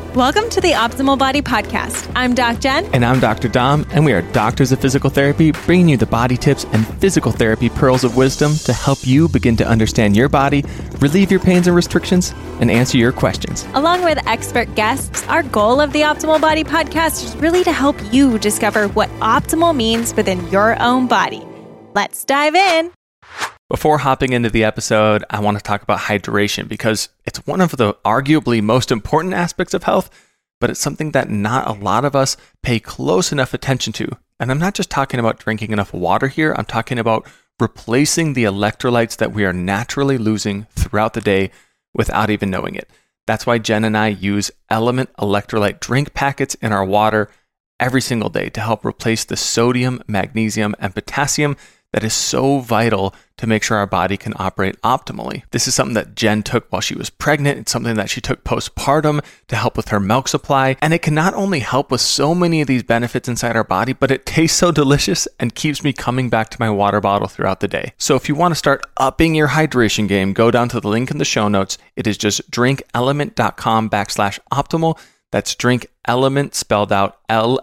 Welcome to the Optimal Body Podcast. I'm Doc Jen. And I'm Dr. Dom, and we are doctors of physical therapy, bringing you the body tips and physical therapy pearls of wisdom to help you begin to understand your body, relieve your pains and restrictions, and answer your questions. Along with expert guests, our goal of the Optimal Body Podcast is really to help you discover what optimal means within your own body. Let's dive in. Before hopping into the episode, I want to talk about hydration because it's one of the arguably most important aspects of health, but it's something that not a lot of us pay close enough attention to. And I'm not just talking about drinking enough water here. I'm talking about replacing the electrolytes that we are naturally losing throughout the day without even knowing it. That's why Jen and I use Element electrolyte drink packets in our water every single day to help replace the sodium, magnesium, and potassium that is so vital to make sure our body can operate optimally. This is something that Jen took while she was pregnant. It's something that she took postpartum to help with her milk supply. And it can not only help with so many of these benefits inside our body, but it tastes so delicious and keeps me coming back to my water bottle throughout the day. So if you want to start upping your hydration game, go down to the link in the show notes. It is just drinkelement.com/optimal. That's DrinkElement spelled out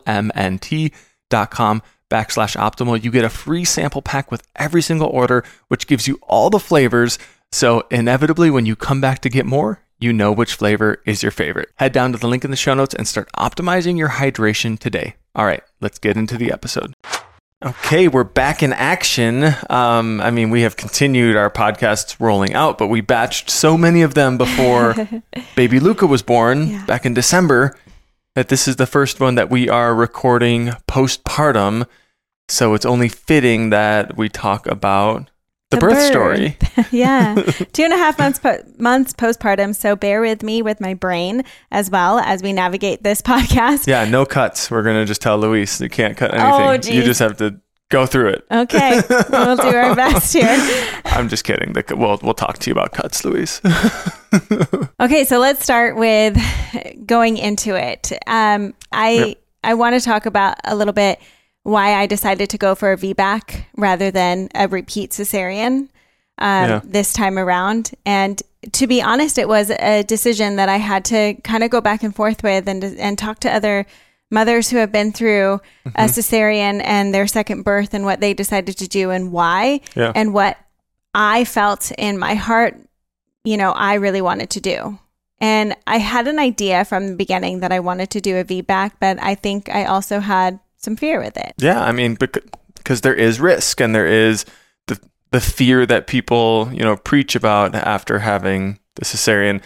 LMNT.com/optimal. You get a free sample pack with every single order, which gives you all the flavors. So inevitably, when you come back to get more, you know which flavor is your favorite. Head down to the link in the show notes and start optimizing your hydration today. All right, let's get into the episode. Okay, we're back in action. We have continued our podcasts rolling out, but we batched so many of them before baby Luca was born back in December that this is the first one that we are recording postpartum. So it's only fitting that we talk about the birth story. Yeah. 2.5 months postpartum. So bear with me with my brain as well as we navigate this podcast. Yeah, no cuts. We're going to just tell Luis you can't cut anything. Oh, geez. You just have to go through it. Okay. We'll do our best here. I'm just kidding. We'll talk to you about cuts, Luis. Okay, so let's start with going into it. I want to talk about a little bit why I decided to go for a VBAC rather than a repeat cesarean this time around. And to be honest, it was a decision that I had to kind of go back and forth with and talk to other mothers who have been through a cesarean and their second birth and what they decided to do and why and what I felt in my heart, I really wanted to do. And I had an idea from the beginning that I wanted to do a VBAC, but I think I also had some fear with it. Yeah, because there is risk and there is the fear that people, preach about after having the cesarean,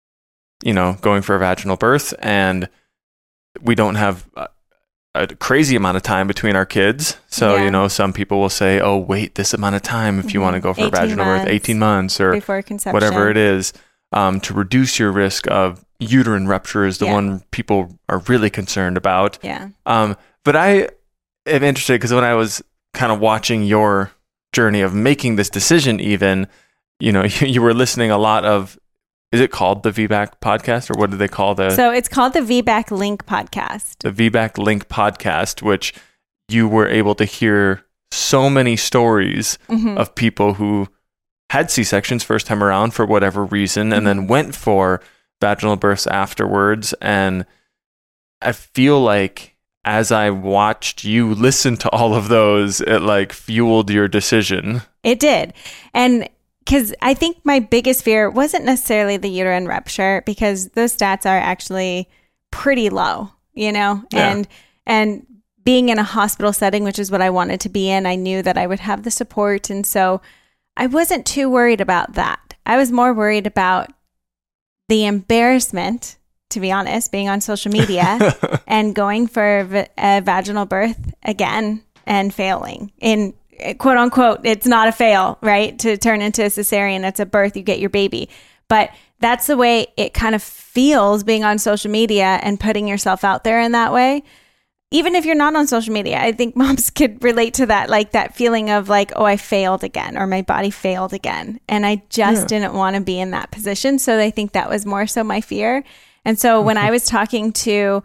going for a vaginal birth. And we don't have a crazy amount of time between our kids. So, some people will say, oh, wait this amount of time if you want to go for a vaginal birth, 18 months or before conception, whatever it is, to reduce your risk of uterine rupture is the one people are really concerned about. Yeah. But I am interested because when I was kind of watching your journey of making this decision even, you were listening a lot of, is it called the VBAC podcast or what do they call So it's called the VBAC Link podcast. The VBAC Link podcast, which you were able to hear so many stories of people who had C-sections first time around for whatever reason and then went for vaginal births afterwards. And I feel like as I watched you listen to all of those, it fueled your decision. It did. And because I think my biggest fear wasn't necessarily the uterine rupture because those stats are actually pretty low, and being in a hospital setting, which is what I wanted to be in, I knew that I would have the support. And so I wasn't too worried about that. I was more worried about the embarrassment, to be honest, being on social media and going for a vaginal birth again and failing in quote unquote, it's not a fail, right? To turn into a cesarean, it's a birth, you get your baby. But that's the way it kind of feels being on social media and putting yourself out there in that way. Even if you're not on social media, I think moms could relate to that, that feeling of oh, I failed again or my body failed again. And I just didn't want to be in that position. So I think that was more so my fear. And so when I was talking to,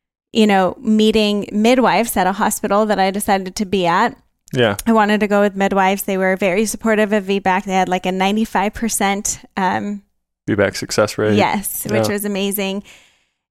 meeting midwives at a hospital that I decided to be at, I wanted to go with midwives. They were very supportive of VBAC. They had a 95% VBAC success rate. Yes, which was amazing.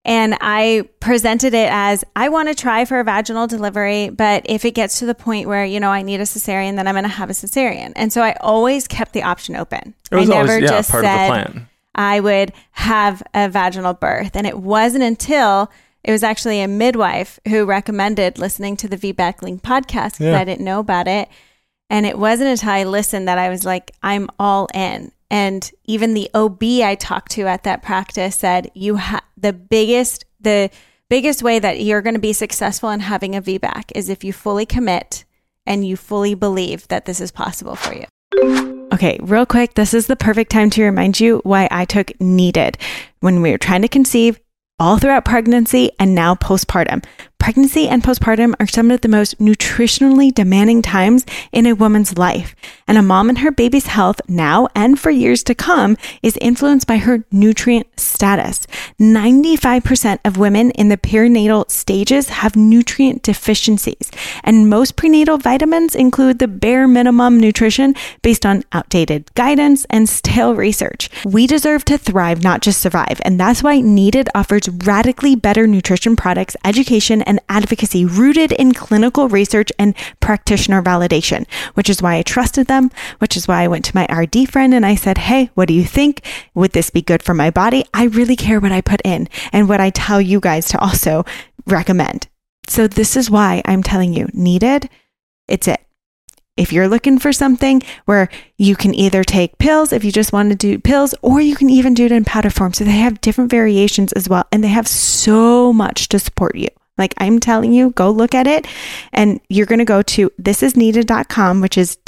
And I presented it as, I want to try for a vaginal delivery, but if it gets to the point where, I need a cesarean, then I'm going to have a cesarean. And so I always kept the option open. It was I never always, just part said of the plan. I would have a vaginal birth. And it wasn't until it was actually a midwife who recommended listening to the VBAC Link podcast because I didn't know about it. And it wasn't until I listened that I was like, I'm all in. And even the OB I talked to at that practice said, the biggest way that you're going to be successful in having a VBAC is if you fully commit and you fully believe that this is possible for you. Okay, real quick, this is the perfect time to remind you why I took Needed when we were trying to conceive, all throughout pregnancy and now postpartum. Pregnancy and postpartum are some of the most nutritionally demanding times in a woman's life. And a mom and her baby's health now and for years to come is influenced by her nutrient status. 95% of women in the perinatal stages have nutrient deficiencies. And most prenatal vitamins include the bare minimum nutrition based on outdated guidance and stale research. We deserve to thrive, not just survive. And that's why Needed offers radically better nutrition products, education, and advocacy rooted in clinical research and practitioner validation, which is why I trusted them, which is why I went to my RD friend and I said, hey, what do you think? Would this be good for my body? I really care what I put in and what I tell you guys to also recommend. So this is why I'm telling you, Needed, it's it. If you're looking for something where you can either take pills if you just want to do pills, or you can even do it in powder form. So they have different variations as well. And they have so much to support you. Like I'm telling you, go look at it. And you're going to go to thisisneeded.com, which is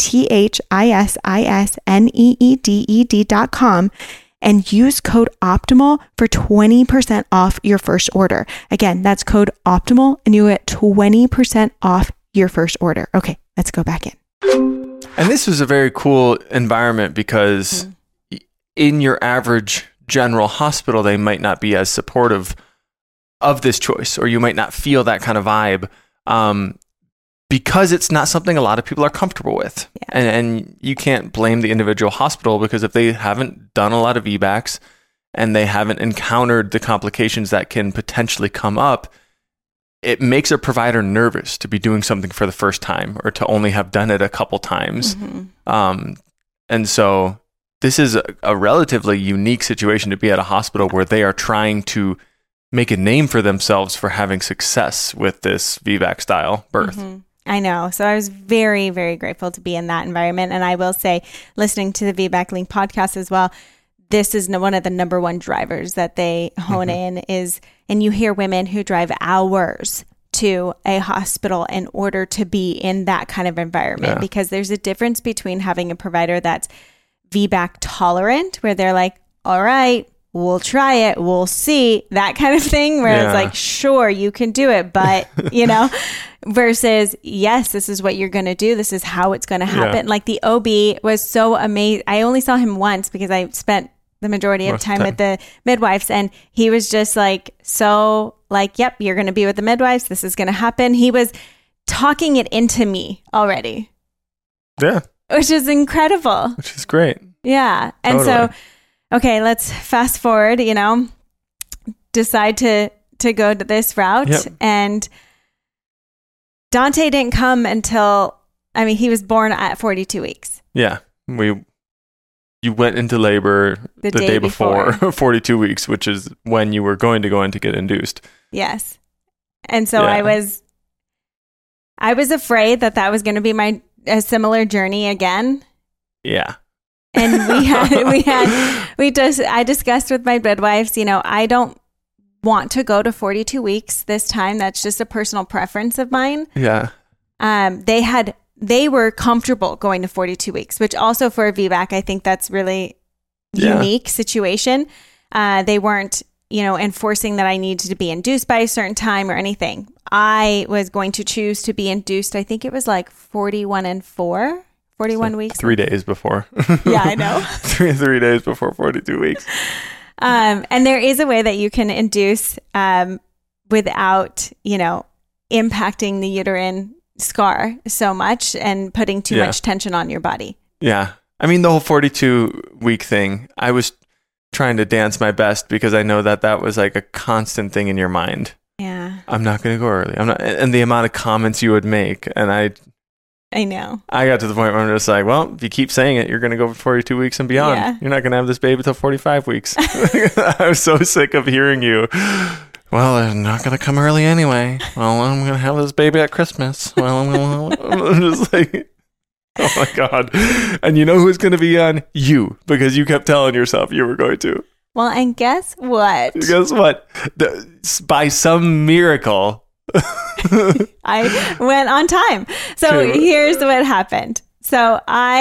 THISISNEEDED.com, and use code OPTIMAL for 20% off your first order. Again, that's code OPTIMAL and you get 20% off your first order. Okay, let's go back in. And this was a very cool environment because in your average general hospital, they might not be as supportive of this choice, or you might not feel that kind of vibe because it's not something a lot of people are comfortable with. Yeah. And you can't blame the individual hospital because if they haven't done a lot of VBACs and they haven't encountered the complications that can potentially come up, it makes a provider nervous to be doing something for the first time or to only have done it a couple times. And so this is a relatively unique situation to be at a hospital where they are trying to make a name for themselves for having success with this VBAC style birth. I know. So I was very, very grateful to be in that environment. And I will say, listening to the VBAC Link podcast as well, this is one of the number one drivers that they hone in is, and you hear women who drive hours to a hospital in order to be in that kind of environment, because there's a difference between having a provider that's VBAC tolerant, where they're like, all right, we'll try it, we'll see, that kind of thing, where it's like, sure, you can do it, but, versus, yes, this is what you're going to do. This is how it's going to happen. Like the OB was so amazing. I only saw him once because I spent the majority of time with the midwives, and he was just like, so like, yep, you're going to be with the midwives. This is going to happen. He was talking it into me already. Yeah. Which is incredible. Which is great. Yeah. And so, okay, let's fast forward, decide to go to this route. And Dante didn't come until, he was born at 42 weeks. Yeah. You went into labor the day before 42 weeks, which is when you were going to go in to get induced. Yes. And so I was afraid that was going to be a similar journey again. Yeah. And I discussed with my midwives, I don't want to go to 42 weeks this time. That's just a personal preference of mine. Yeah. They were comfortable going to 42 weeks, which also for a VBAC, I think that's really unique situation. They weren't, enforcing that I needed to be induced by a certain time or anything. I was going to choose to be induced. I think it was like 41 weeks. 3 days before. Yeah, I know. 3 days before 42 weeks. And there is a way that you can induce without, impacting the uterine scar so much and putting too much tension on your body. Yeah. The whole 42 week thing, I was trying to dance my best because I know that was like a constant thing in your mind. Yeah. I'm not going to go early. I'm not, and the amount of comments you would make. And I know. I got to the point where I'm just like, well, if you keep saying it, you're going to go for 42 weeks and beyond. Yeah. You're not going to have this baby until 45 weeks. I was so sick of hearing you. Well, I'm not going to come early anyway. Well, I'm going to have this baby at Christmas. Well, I'm just like, oh my God. And you know who's going to be on? You, because you kept telling yourself you were going to. Well, and guess what? Guess what? By some miracle, I went on time. So here's what happened. So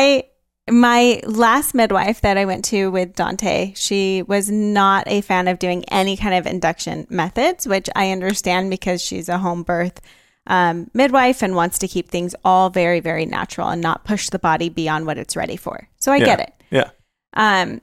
my last midwife that I went to with Dante, she was not a fan of doing any kind of induction methods, which I understand because she's a home birth midwife and wants to keep things all very, very natural and not push the body beyond what it's ready for. So I get it. Yeah.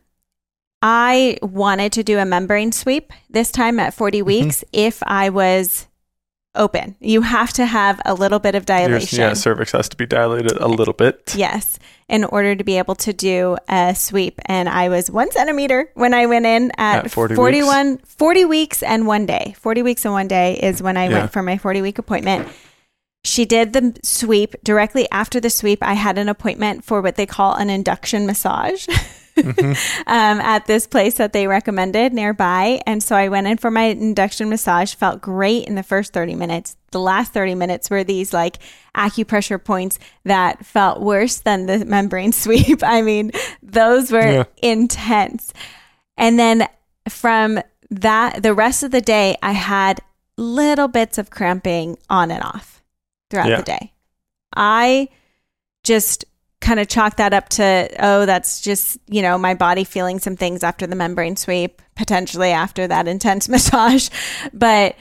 I wanted to do a membrane sweep this time at 40 weeks if I was open. You have to have a little bit of dilation. Cervix has to be dilated a little bit. Yes, in order to be able to do a sweep. And I was 1 centimeter when I went in at 40 weeks and 1 day. 40 weeks and 1 day is when I went for my 40-week appointment. She did the sweep. Directly after the sweep, I had an appointment for what they call an induction massage. At this place that they recommended nearby. And so I went in for my induction massage, felt great in the first 30 minutes. The last 30 minutes were these like acupressure points that felt worse than the membrane sweep. I mean, those were intense. And then from that, the rest of the day, I had little bits of cramping on and off throughout the day. I just kind of chalk that up to, that's just, my body feeling some things after the membrane sweep, potentially after that intense massage. But,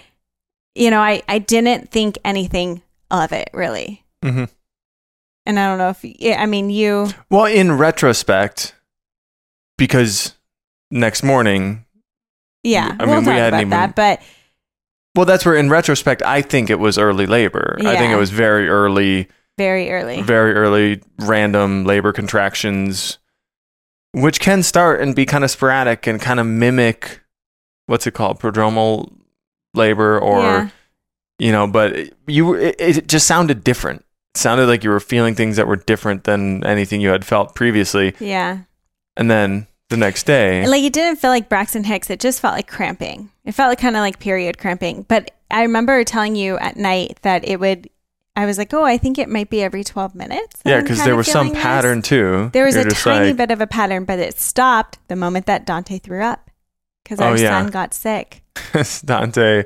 I didn't think anything of it really. Mm-hmm. And I don't know if, you. Well, in retrospect, because next morning. Yeah, we'll talk about that, but. Well, that's where in retrospect, I think it was early labor. Yeah. I think it was very early. Very early. Very early random labor contractions, which can start and be kind of sporadic and kind of mimic, what's it called? Prodromal labor or, but it just sounded different. It sounded like you were feeling things that were different than anything you had felt previously. Yeah. And then the next day. Like it didn't feel like Braxton Hicks. It just felt like cramping. It felt like kind of like period cramping. But I remember telling you at night that I was like, I think it might be every 12 minutes. Yeah, because there was some pattern too. There was a tiny bit of a pattern, but it stopped the moment that Dante threw up because our son got sick. Dante,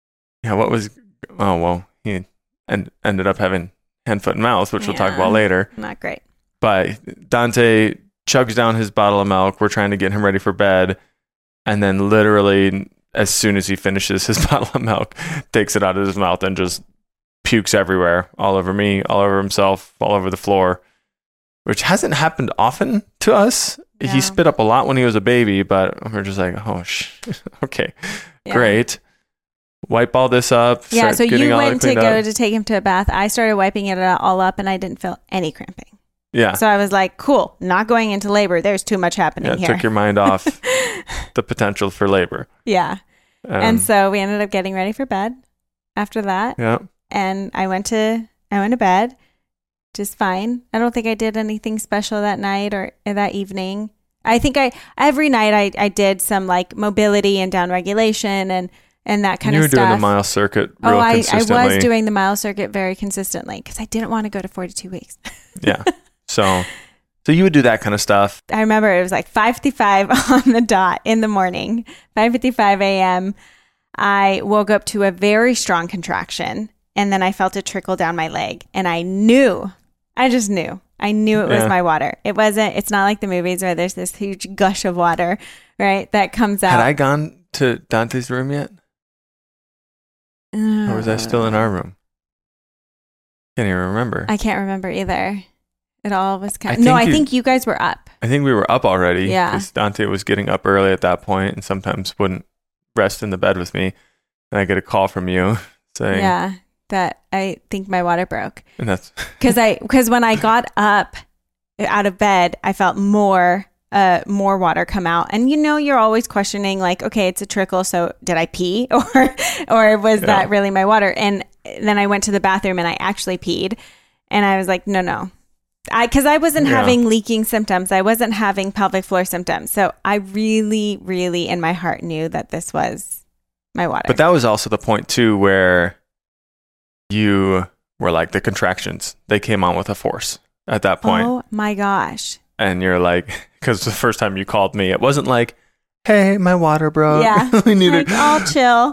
he ended up having hand, foot, and mouth, which we'll talk about later. Not great. But Dante chugs down his bottle of milk. We're trying to get him ready for bed. And then literally, as soon as he finishes his bottle of milk, takes it out of his mouth and just pukes everywhere, all over me, all over himself, all over the floor, which hasn't happened often to us. No. He spit up a lot when he was a baby, but we're just like, okay, great. Wipe all this up. Yeah, so you went to go to take him to a bath. I started wiping it all up, and I didn't feel any cramping. Yeah. So I was like, cool, not going into labor. There's too much happening here. Took your mind off the potential for labor. Yeah. And so we ended up getting ready for bed after that. Yeah. And I went to bed just fine. I don't think I did anything special that night or that evening. I think every night I did some like mobility and down regulation and that kind of stuff. You were doing the mile circuit real consistently. I was doing the mile circuit very consistently because I didn't want to go to 42 weeks. Yeah. So you would do that kind of stuff. I remember it was like 5:55 on the dot in the morning, 5:55 a.m. I woke up to a very strong contraction. And then I felt it trickle down my leg. And I just knew. I knew it was my water. It's not like the movies where there's this huge gush of water, right? That comes out. Had I gone to Dante's room yet? Or was I still in our room? Can't even remember. I can't remember either. It all was kind of... I think you guys were up. I think we were up already. Yeah. Because Dante was getting up early at that point and sometimes wouldn't rest in the bed with me. And I get a call from you saying... Yeah. That I think my water broke. And that's because when I got up out of bed, I felt more more water come out. And you're always questioning, like, okay, it's a trickle, so did I pee or was that really my water? And then I went to the bathroom and I actually peed, and I was like, no. Because I wasn't having leaking symptoms. I wasn't having pelvic floor symptoms. So I really, really in my heart knew that this was my water. But that was also the point too, where you were like, the contractions, they came on with a force at that point. Oh my gosh. And you're like, because the first time you called me, it wasn't like, hey, my water broke. Yeah. We need like, I'll chill.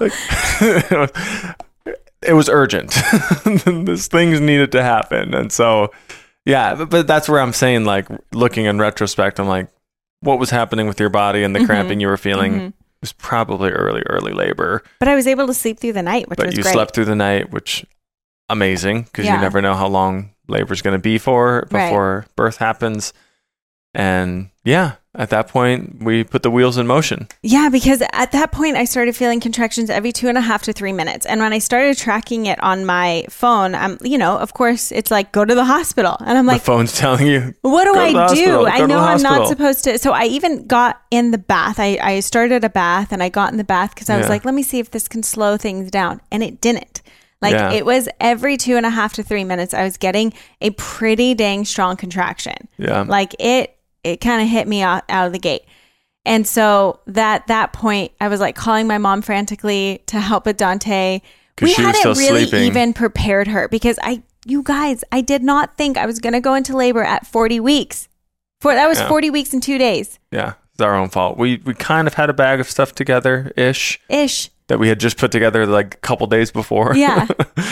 It was urgent. These things needed to happen. And so, yeah, but that's where I'm saying, like, looking in retrospect, I'm like, what was happening with your body and the cramping you were feeling was probably early labor. But I was able to sleep through the night, which was great. But you slept through the night, which amazing, because you never know how long labor is going to be for before birth happens. And at that point, we put the wheels in motion. Yeah, because at that point, I started feeling contractions every 2.5 to 3 minutes. And when I started tracking it on my phone, of course, it's like, go to the hospital. And I'm like, the phone's telling you, what do I do? I know I'm not supposed to. So I even got in the bath. I started a bath and I got in the bath because I was like, let me see if this can slow things down. And it didn't. Like it was every 2.5 to 3 minutes, I was getting a pretty dang strong contraction. Yeah. Like it kind of hit me out of the gate. And so that point, I was like calling my mom frantically to help with Dante. We hadn't really even prepared her because you guys, I did not think I was going to go into labor at 40 weeks. That was 40 weeks and 2 days. Yeah, it's our own fault. We kind of had a bag of stuff together, ish. That we had just put together like a couple days before. Yeah.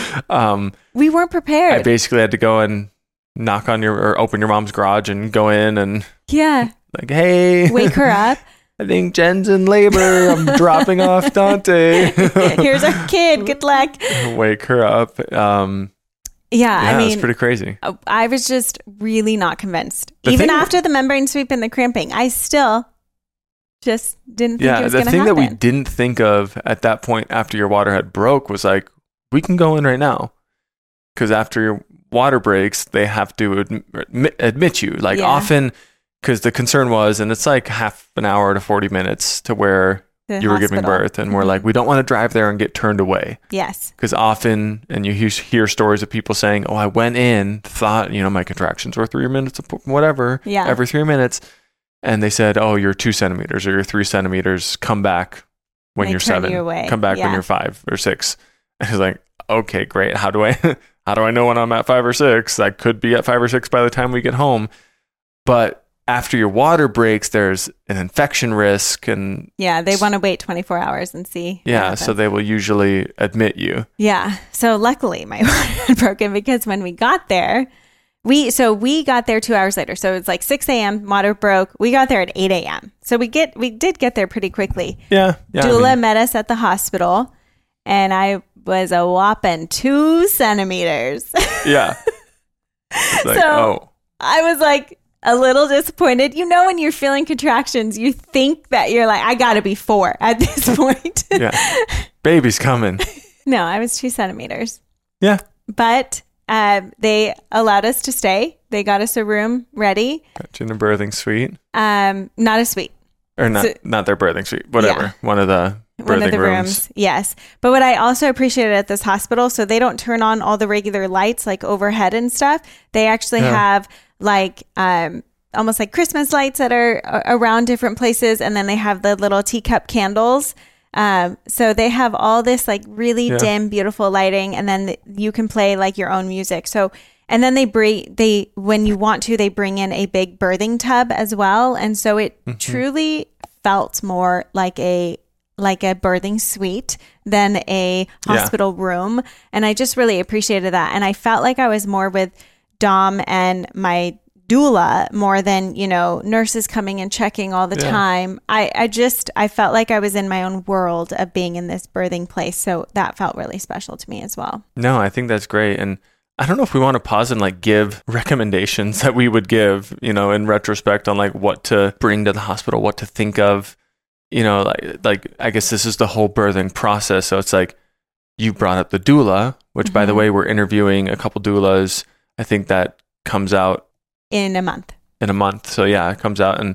We weren't prepared. I basically had to go and knock on or open your mom's garage and go in and like, hey, wake her up. I think Jen's in labor. I'm dropping off Dante. Here's our kid. Good luck. Wake her up. I mean, it's pretty crazy. I was just really not convinced. Even after the membrane sweep and the cramping, I still just didn't think it was going to happen. The thing that we didn't think of at that point after your water had broke was like, we can go in right now. Because after your water breaks, they have to admit you. Like often, because the concern was, and it's like half an hour to 40 minutes to where you were giving birth. And we're like, we don't want to drive there and get turned away. Yes. Because often, and you hear stories of people saying, oh, I went in, thought, my contractions were 3 minutes, whatever, every 3 minutes. And they said, oh, you're 2 centimeters or you're 3 centimeters. Come back when you're 7. Come back when you're 5 or 6. And it's like, okay, great. How do I know when I'm at 5 or 6? I could be at 5 or 6 by the time we get home. But after your water breaks, there's an infection risk. And they want to wait 24 hours and see. Yeah, so they will usually admit you. Yeah. So luckily my water had broken because when we got there, we got there 2 hours later. So it's like 6 a.m. water broke. We got there at 8 a.m. So we did get there pretty quickly. Yeah. Doula met us at the hospital, and I was a whopping 2 centimeters. Yeah. Like, I was like a little disappointed. When you're feeling contractions, you think that you're like, I gotta be 4 at this point. Yeah. Baby's coming. No, I was 2 centimeters. Yeah. But they allowed us to stay. They got us a room ready. Got you in a birthing suite. Not a suite. Or not their birthing suite. Whatever. Yeah. One of the rooms. Yes. But what I also appreciated at this hospital, so they don't turn on all the regular lights like overhead and stuff. They actually have like almost like Christmas lights that are around different places. And then they have the little teacup candles. So they have all this like really dim, beautiful lighting, and then you can play like your own music. So, and then when you want to, they bring in a big birthing tub as well. And so it truly felt more like a birthing suite than a hospital room. And I just really appreciated that. And I felt like I was more with Dom and my doula more than, nurses coming and checking all the time. I felt like I was in my own world of being in this birthing place. So that felt really special to me as well. No, I think that's great. And I don't know if we want to pause and like give recommendations that we would give, in retrospect on like what to bring to the hospital, what to think of, like I guess this is the whole birthing process. So it's like you brought up the doula, which by the way, we're interviewing a couple doulas. I think that comes out in a month. So yeah, it comes out in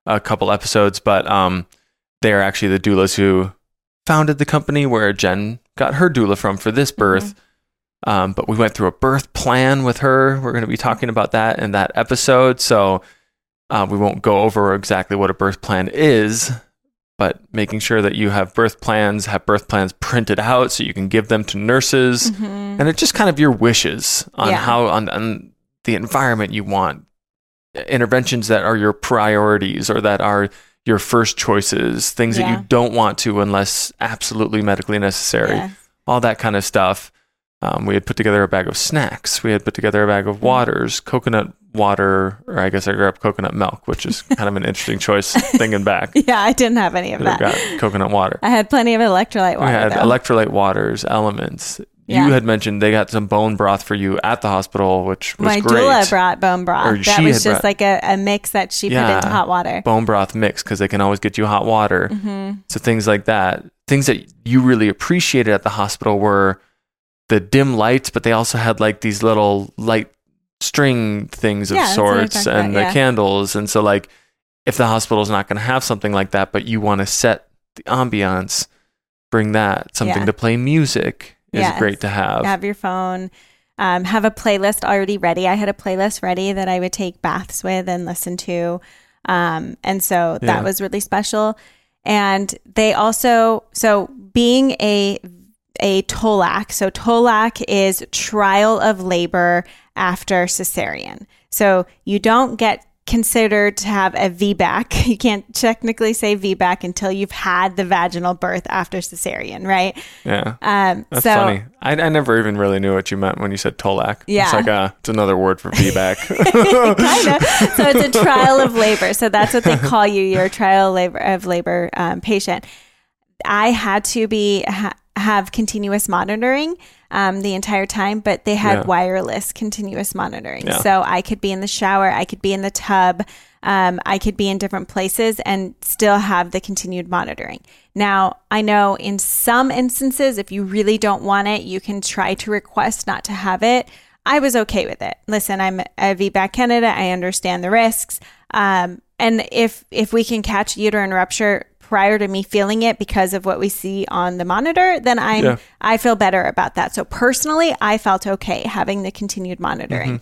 a couple episodes, but they're actually the doulas who founded the company where Jen got her doula from for this birth. But we went through a birth plan with her. We're going to be talking about that in that episode. So we won't go over exactly what a birth plan is, but making sure that you have birth plans printed out so you can give them to nurses. And it's just kind of your wishes on how, on the environment you want, interventions that are your priorities or that are your first choices, things that you don't want to unless absolutely medically necessary, all that kind of stuff. We had put together a bag of snacks. We had put together a bag of waters, coconut water, or I guess I grabbed coconut milk, which is kind of an interesting choice thinking back. Yeah, I didn't have any of that. Got coconut water. I had plenty of electrolyte water. We had electrolyte waters, elements. You had mentioned they got some bone broth for you at the hospital, which was My great. My doula brought bone broth. That was just like a mix that she put into hot water. Bone broth mix, because they can always get you hot water. So things like that. Things that you really appreciated at the hospital were the dim lights, but they also had like these little light string things of sorts and the candles. And so like if the hospital's not going to have something like that, but you want to set the ambiance, bring that. Something to play music is great to have. Have your phone, have a playlist already ready. I had a playlist ready that I would take baths with and listen to. And so that was really special. And they also, so being a TOLAC. So TOLAC is trial of labor after cesarean. So you don't get considered to have a VBAC. You can't technically say VBAC until you've had the vaginal birth after cesarean, right? Yeah. That's funny. I never even really knew what you meant when you said TOLAC. Yeah. It's like it's another word for VBAC. Kind of. So it's a trial of labor. So that's what they call you, your trial of labor patient. I had to have continuous monitoring the entire time, but they had wireless continuous monitoring. So I could be in the shower, I could be in the tub, I could be in different places and still have the continued monitoring. Now, I know in some instances, if you really don't want it, you can try to request not to have it. I was okay with it. Listen, I'm a VBAC candidate. I understand the risks. And if we can catch uterine rupture prior to me feeling it because of what we see on the monitor, then I feel better about that. So personally, I felt okay having the continued monitoring.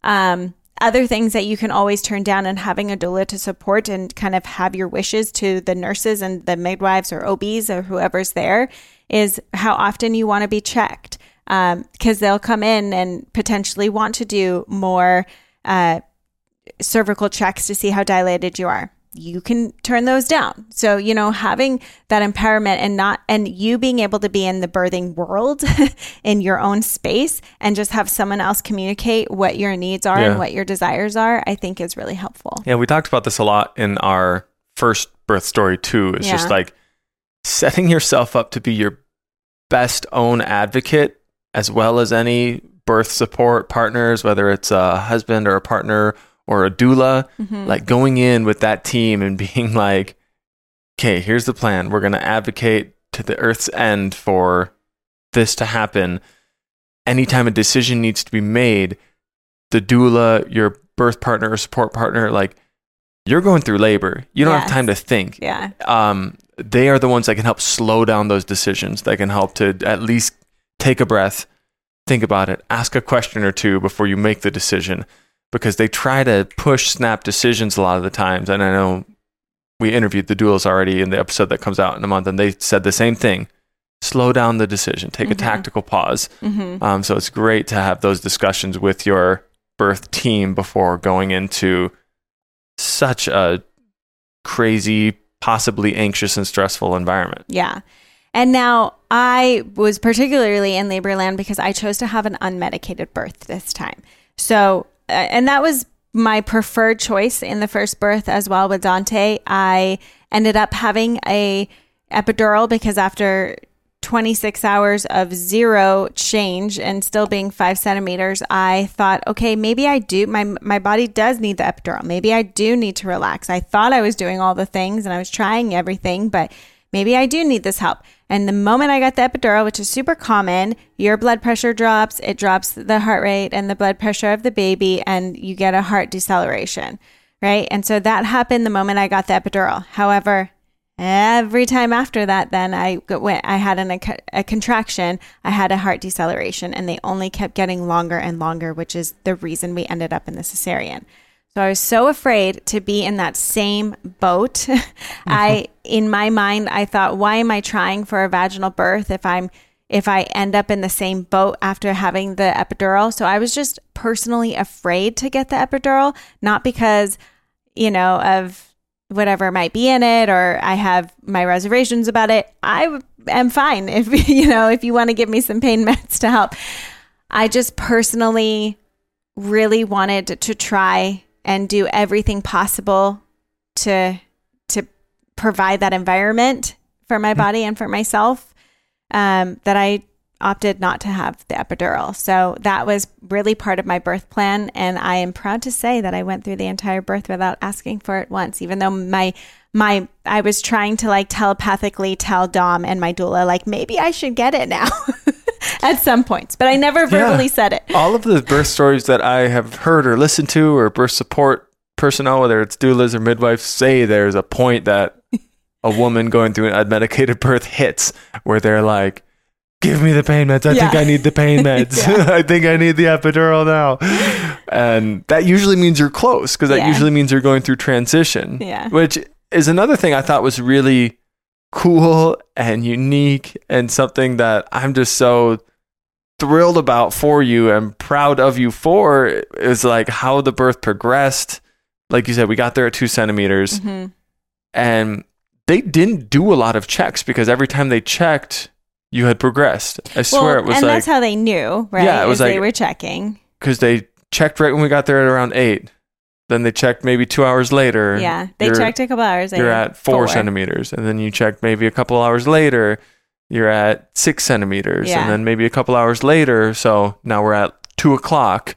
Other things that you can always turn down and having a doula to support and kind of have your wishes to the nurses and the midwives or OBs or whoever's there is how often you want to be checked. Because they'll come in and potentially want to do more cervical checks to see how dilated you are. You can turn those down. So, having that empowerment and you being able to be in the birthing world in your own space and just have someone else communicate what your needs are and what your desires are, I think is really helpful. Yeah, we talked about this a lot in our first birth story too. It's just like setting yourself up to be your best own advocate, as well as any birth support partners, whether it's a husband or a partner or a doula, like going in with that team and being like, okay, here's the plan. We're going to advocate to the earth's end for this to happen. Anytime a decision needs to be made, the doula, your birth partner or support partner, like you're going through labor. You don't have time to think. Yeah. They are the ones that can help slow down those decisions. That can help to at least take a breath, think about it, ask a question or two before you make the decision. Because they try to push snap decisions a lot of the times. And I know we interviewed the doulas already in the episode that comes out in a month, and they said the same thing. Slow down the decision. Take a tactical pause. So it's great to have those discussions with your birth team before going into such a crazy, possibly anxious and stressful environment. Yeah. And now I was particularly in labor land because I chose to have an unmedicated birth this time. So and that was my preferred choice in the first birth as well with Dante. I ended up having a epidural because after 26 hours of zero change and still being 5 centimeters, I thought, okay, maybe I do. My body does need the epidural. Maybe I do need to relax. I thought I was doing all the things and I was trying everything, but maybe I do need this help. And the moment I got the epidural, which is super common, your blood pressure drops, it drops the heart rate and the blood pressure of the baby, and you get a heart deceleration, right? And so that happened the moment I got the epidural. However, every time after that, then I had a contraction, I had a heart deceleration, and they only kept getting longer and longer, which is the reason we ended up in the cesarean. So I was so afraid to be in that same boat. In my mind, I thought, why am I trying for a vaginal birth if I end up in the same boat after having the epidural? So I was just personally afraid to get the epidural, not because, of whatever might be in it, or I have my reservations about it. I am fine if you want to give me some pain meds to help. I just personally really wanted to try and do everything possible to provide that environment for my body and for myself, that I opted not to have the epidural. So that was really part of my birth plan. And I am proud to say that I went through the entire birth without asking for it once, even though I was trying to telepathically tell Dom and my doula, maybe I should get it now at some points, but I never verbally said it. All of the birth stories that I have heard or listened to, or birth support personnel, whether it's doulas or midwives, say there's a point that a woman going through an unmedicated birth hits where they're like, give me the pain meds. I think I need the pain meds. I think I need the epidural now. And that usually means you're close, because that usually means you're going through transition, which is another thing I thought was really cool and unique, and something that I'm just so thrilled about for you and proud of you for, is how the birth progressed. Like you said, we got there at 2 centimeters, and they didn't do a lot of checks, because every time they checked, you had progressed. I swear it was and that's how they knew, right? Yeah, it was they were checking. Because they checked right when we got there at around 8. Then they checked maybe 2 hours later. Yeah, they checked a couple hours later. You're at 4 centimeters. And then you checked maybe a couple hours later, you're at 6 centimeters. Yeah. And then maybe a couple hours later, so now we're at 2 o'clock.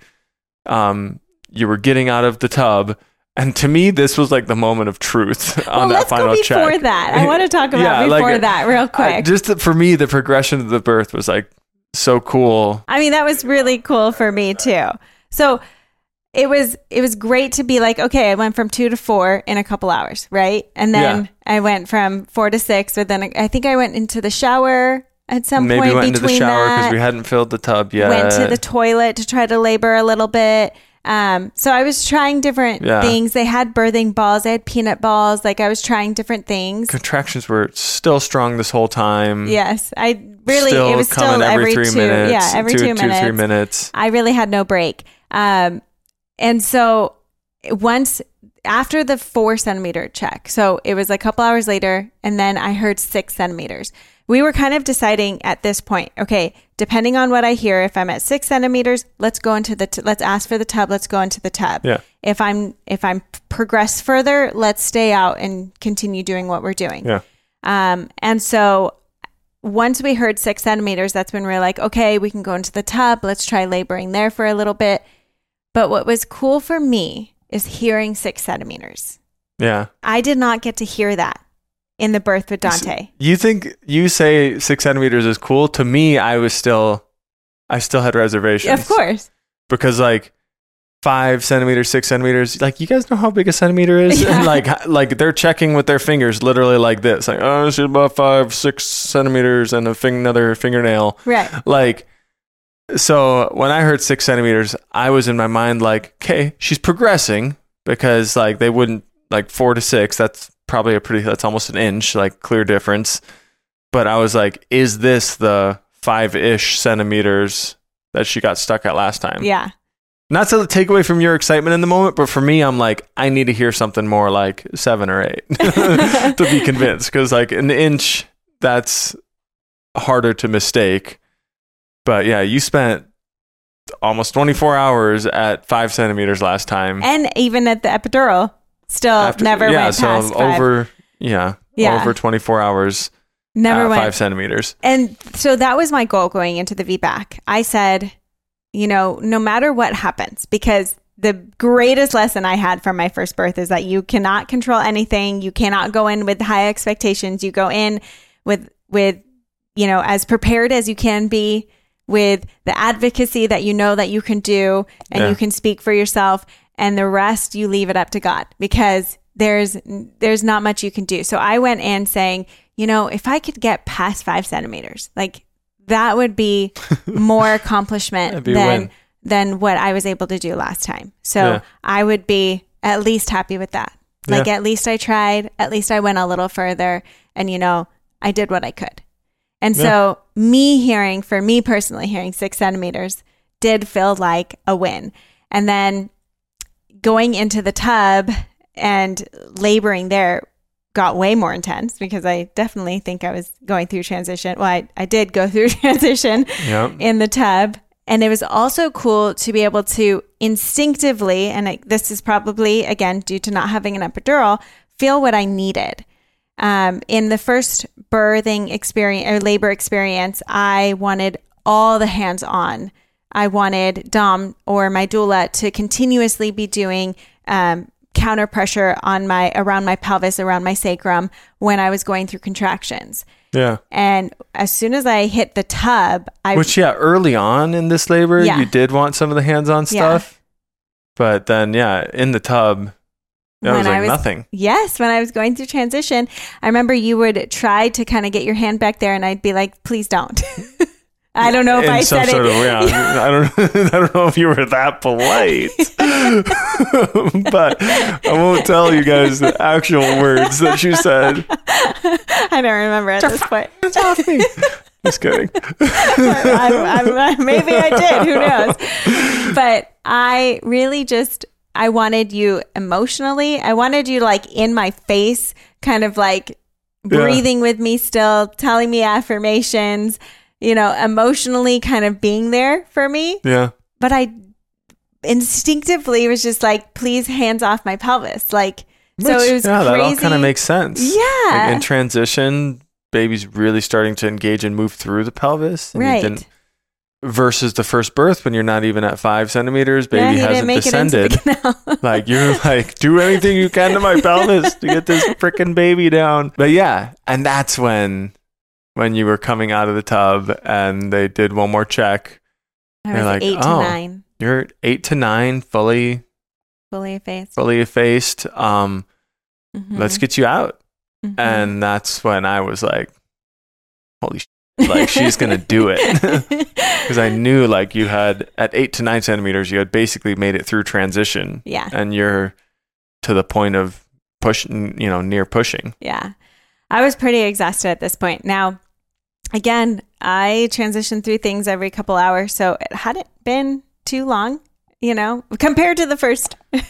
You were getting out of the tub. And to me, this was the moment of truth on that final check. Before that. I want to talk about before that real quick. For me, the progression of the birth was so cool. I mean, that was really cool for me too. So it was great to be okay, I went from 2 to 4 in a couple hours, right? And then I went from 4 to 6, but then I think I went into the shower at some point. Maybe went into the shower because we hadn't filled the tub yet. Went to the toilet to try to labor a little bit. So I was trying different things. They had birthing balls. They had peanut balls. I was trying different things. Contractions were still strong this whole time. Yes. It was still every 3 minutes. Yeah, every 2 minutes. 2-3 minutes. I really had no break. And so once after the 4 centimeter check, so it was a couple hours later, and then I heard 6 centimeters. We were kind of deciding at this point, okay, depending on what I hear, if I'm at 6 centimeters, let's go into let's ask for the tub. Let's go into the tub. Yeah. If I'm progressed further, let's stay out and continue doing what we're doing. Yeah. And so once we heard 6 centimeters, that's when we were okay, we can go into the tub. Let's try laboring there for a little bit. But what was cool for me is hearing 6 centimeters. Yeah. I did not get to hear that in the birth with Dante. You think you say 6 centimeters is cool? To me, I still had reservations. Of course. Because 5 centimeters, 6 centimeters, you guys know how big a centimeter is? Yeah. And they're checking with their fingers, literally like this. Oh, she's about 5-6 centimeters and another fingernail. Right. So when I heard 6 centimeters, I was in my mind okay, she's progressing, because they wouldn't 4 to 6, that's probably that's almost an inch, clear difference. But I was is this the 5-ish centimeters that she got stuck at last time? Yeah. Not to take away from your excitement in the moment, but for me, I'm I need to hear something more 7 or 8 to be convinced. Because an inch, that's harder to mistake. But yeah, you spent almost 24 hours at 5 centimeters last time. And even at the epidural. Still never went past 5. Over 24 hours. Never went 5 centimeters. And so that was my goal going into the VBAC. I said, no matter what happens, because the greatest lesson I had from my first birth is that you cannot control anything. You cannot go in with high expectations. You go in with as prepared as you can be, with the advocacy that that you can do, and you can speak for yourself. and the rest you leave it up to God, because there's not much you can do. So I went in saying, if I could get past 5 centimeters, like that would be more accomplishment than what I was able to do last time. So I would be at least happy with that. Like at least I tried, at least I went a little further, and I did what I could. And so for me personally, hearing 6 centimeters did feel like a win. And then going into the tub and laboring there got way more intense, because I definitely think I was going through transition. Well, I did go through transition in the tub. And it was also cool to be able to instinctively, and this is probably, again, due to not having an epidural, feel what I needed. In the first birthing experience or labor experience, I wanted all the hands on. I wanted Dom or my doula to continuously be doing counter pressure around my pelvis, around my sacrum when I was going through contractions. Yeah. And as soon as I hit the tub, early on in this labor, you did want some of the hands-on stuff. But then, in the tub, that was like nothing. Yes. When I was going through transition, I remember you would try to kind of get your hand back there, and I'd be like, please don't. I don't know if I said it. I don't know if you were that polite, but I won't tell you guys the actual words that you said. I don't remember at this point. It's off me. Just kidding. Maybe I did. Who knows? But I really I wanted you emotionally. I wanted you like in my face, kind of like breathing with me still, telling me affirmations, emotionally kind of being there for me. Yeah. But I instinctively was just like, please, hands off my pelvis. Like, so it was crazy. That all kind of makes sense. Yeah. Like in transition, baby's really starting to engage and move through the pelvis. And right. Versus the first birth, when you're not even at 5 centimeters, baby hasn't descended. Like, you're like, do anything you can to my pelvis to get this freaking baby down. But and that's when you were coming out of the tub and they did one more check. I was like, 8 to 9. You're 8 to 9, fully effaced. Let's get you out. Mm-hmm. And that's when I was like, holy shit. Like, she's going to do it. Because I knew, like, you had, at 8 to 9 centimeters, you had basically made it through transition. Yeah. And you're to the point of pushing, near pushing. Yeah. I was pretty exhausted at this point. Now, again, I transition through things every couple hours, so it hadn't been too long, compared to the first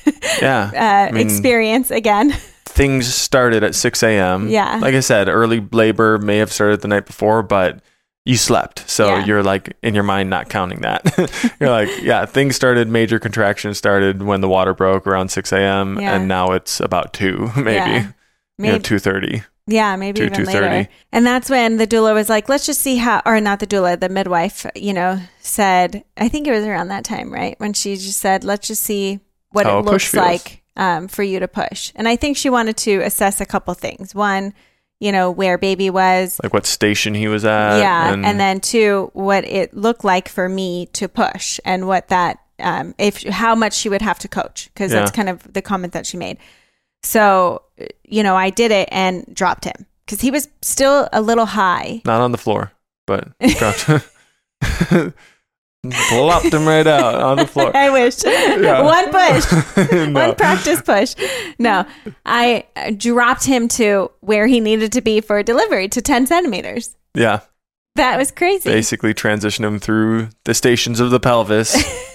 experience again. Things started at 6 a.m. Yeah. Like I said, early labor may have started the night before, but you slept. So you're like, in your mind, not counting that. You're like, things started, major contractions started when the water broke around 6 a.m. And now it's about 2, maybe 2:30. Yeah, maybe even later. And that's when the doula was like, let's just see or not the doula, the midwife, said, I think it was around that time, right? When she just said, let's just see what it looks like for you to push. And I think she wanted to assess a couple things. One, where baby was. Like what station he was at. Yeah. And then 2, what it looked like for me to push, and what that, how much she would have to coach. Because that's kind of the comment that she made. So, I did it and dropped him because he was still a little high. Not on the floor, but dropped him. Plopped him right out on the floor. I wish. One push. One practice push. No, I dropped him to where he needed to be for delivery, to 10 centimeters. Yeah. That was crazy. Basically transitioned him through the stations of the pelvis.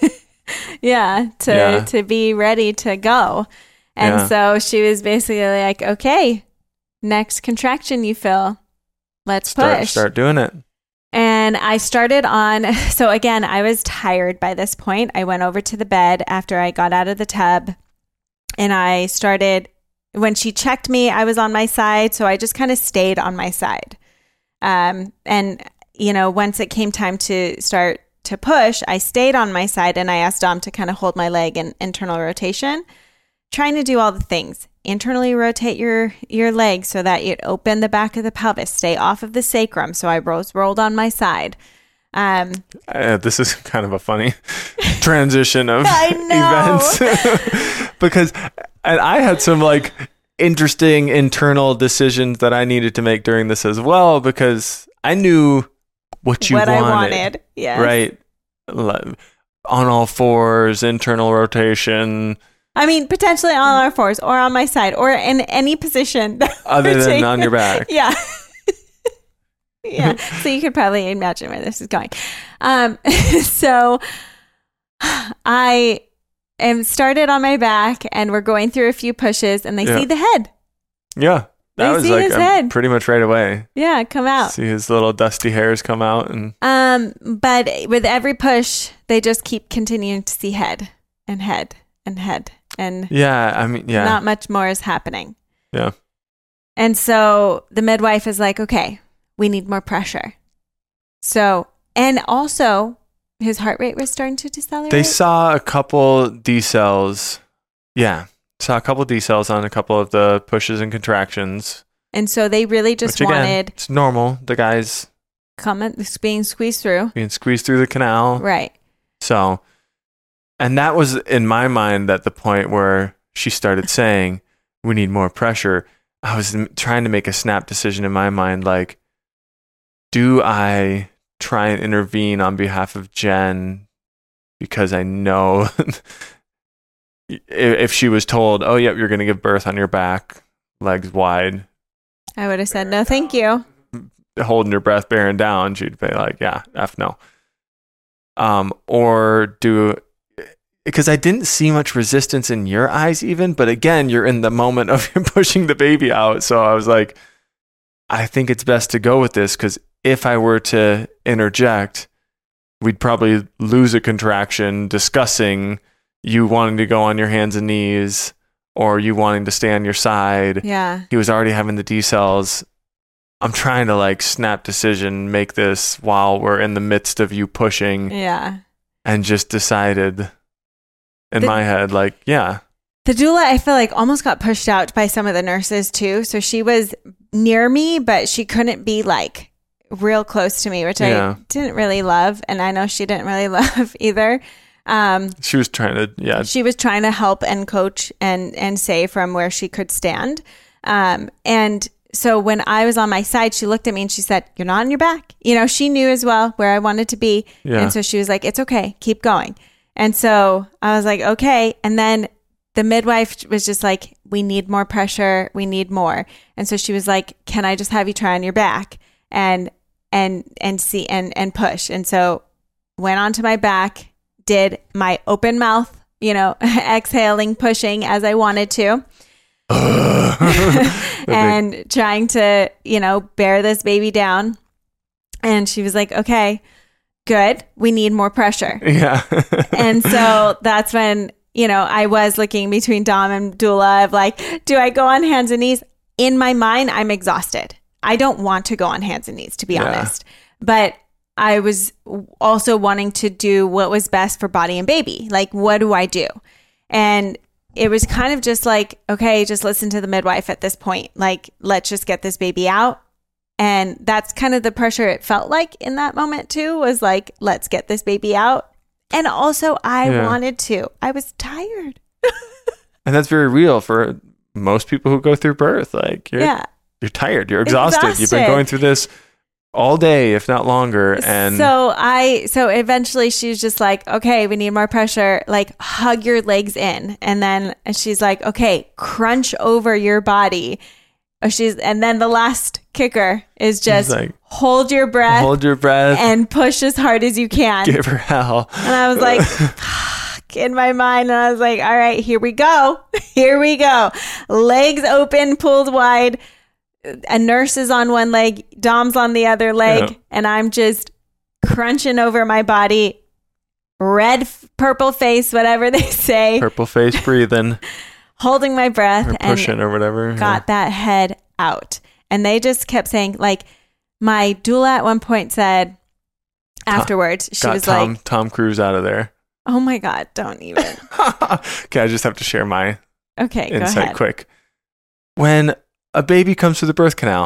To be ready to go. And so she was basically like, okay, next contraction you feel, let's push. Start doing it. And I started on, so again, I was tired by this point. I went over to the bed after I got out of the tub, and I started, when she checked me, I was on my side. So I just kind of stayed on my side. And, once it came time to start to push, I stayed on my side, and I asked Dom to kind of hold my leg in internal rotation, trying to do all the things. Internally rotate your leg so that it open the back of the pelvis, stay off of the sacrum. So I rolled on my side. This is kind of a funny transition of I know. events because I had some like interesting internal decisions that I needed to make during this as well, because I knew what you wanted. I wanted. Yes. Right. On all fours, internal rotation. I mean, potentially on all fours or on my side or in any position. Other than on your back. Yeah. Yeah. So you could probably imagine where this is going. So I am started on my back and we're going through a few pushes and they see the head. Yeah. That they was see like his head. Pretty much right away. Yeah, come out. See his little dusty hairs come out and but with every push they just keep continuing to see head and head and head and not much more is happening. Yeah. And so the midwife is like, okay, we need more pressure. So, and also his heart rate was starting to decelerate. They saw a couple decels. Yeah. Saw a couple decels on a couple of the pushes and contractions. And so they really just wanted... It's normal. The guy's... being squeezed through. Being squeezed through the canal. Right. So, and that was in my mind at the point where she started saying, we need more pressure. I was trying to make a snap decision in my mind, like, do I try and intervene on behalf of Jen because I know if she was told, oh, yep, you're going to give birth on your back, legs wide. I would have said, no, thank you. Holding your breath, bearing down, she'd be like, yeah, F no. Or because I didn't see much resistance in your eyes even, but again, you're in the moment of pushing the baby out. So I was like, I think it's best to go with this because if I were to interject, we'd probably lose a contraction discussing you wanting to go on your hands and knees or you wanting to stay on your side. Yeah. He was already having the decels. I'm trying to like snap decision, make this while we're in the midst of you pushing. Yeah. And just decided in my head, like, yeah. The doula, I feel like almost got pushed out by some of the nurses too. So she was near me, but she couldn't be like real close to me, which I didn't really love. And I know she didn't really love either. She was trying to, She was trying to help and coach and say from where she could stand. And so when I was on my side, she looked at me and she said, you're not on your back. You know, she knew as well where I wanted to be. Yeah. And so she was like, it's okay, keep going. And so I was like, okay. And then the midwife was just like, we need more pressure. We need more. And so she was like, can I just have you try on your back and see and push. And so went onto my back, did my open mouth, exhaling, pushing as I wanted to. And trying to, bear this baby down. And she was like, okay, good. We need more pressure. Yeah. And so that's when, I was looking between Dom and doula of like, do I go on hands and knees? In my mind, I'm exhausted. I don't want to go on hands and knees, to be honest. But I was also wanting to do what was best for body and baby. Like, what do I do? And it was kind of just like, okay, just listen to the midwife at this point. Like, let's just get this baby out. And that's kind of the pressure it felt like in that moment too, was like, let's get this baby out. And also I wanted to. I was tired. And that's very real for most people who go through birth. Like, you're tired. You're exhausted. You've been going through this all day, if not longer. And so eventually she was just like, okay, we need more pressure. Like, hug your legs in. And then she's like, okay, crunch over your body. And then the last kicker is just like, hold your breath and push as hard as you can. Give her hell. And I was like, fuck, in my mind. And I was like, all right, here we go. Here we go. Legs open, pulled wide. A nurse is on one leg, Dom's on the other leg, and I'm just crunching over my body. Red, purple face, whatever they say. Purple face breathing. Holding my breath or pushing or whatever. Got that head out. And they just kept saying, like, my doula at one point said afterwards, she was like, Tom Cruise out of there. Oh my God, don't even. Okay, I just have to share my insight quick. When a baby comes through the birth canal,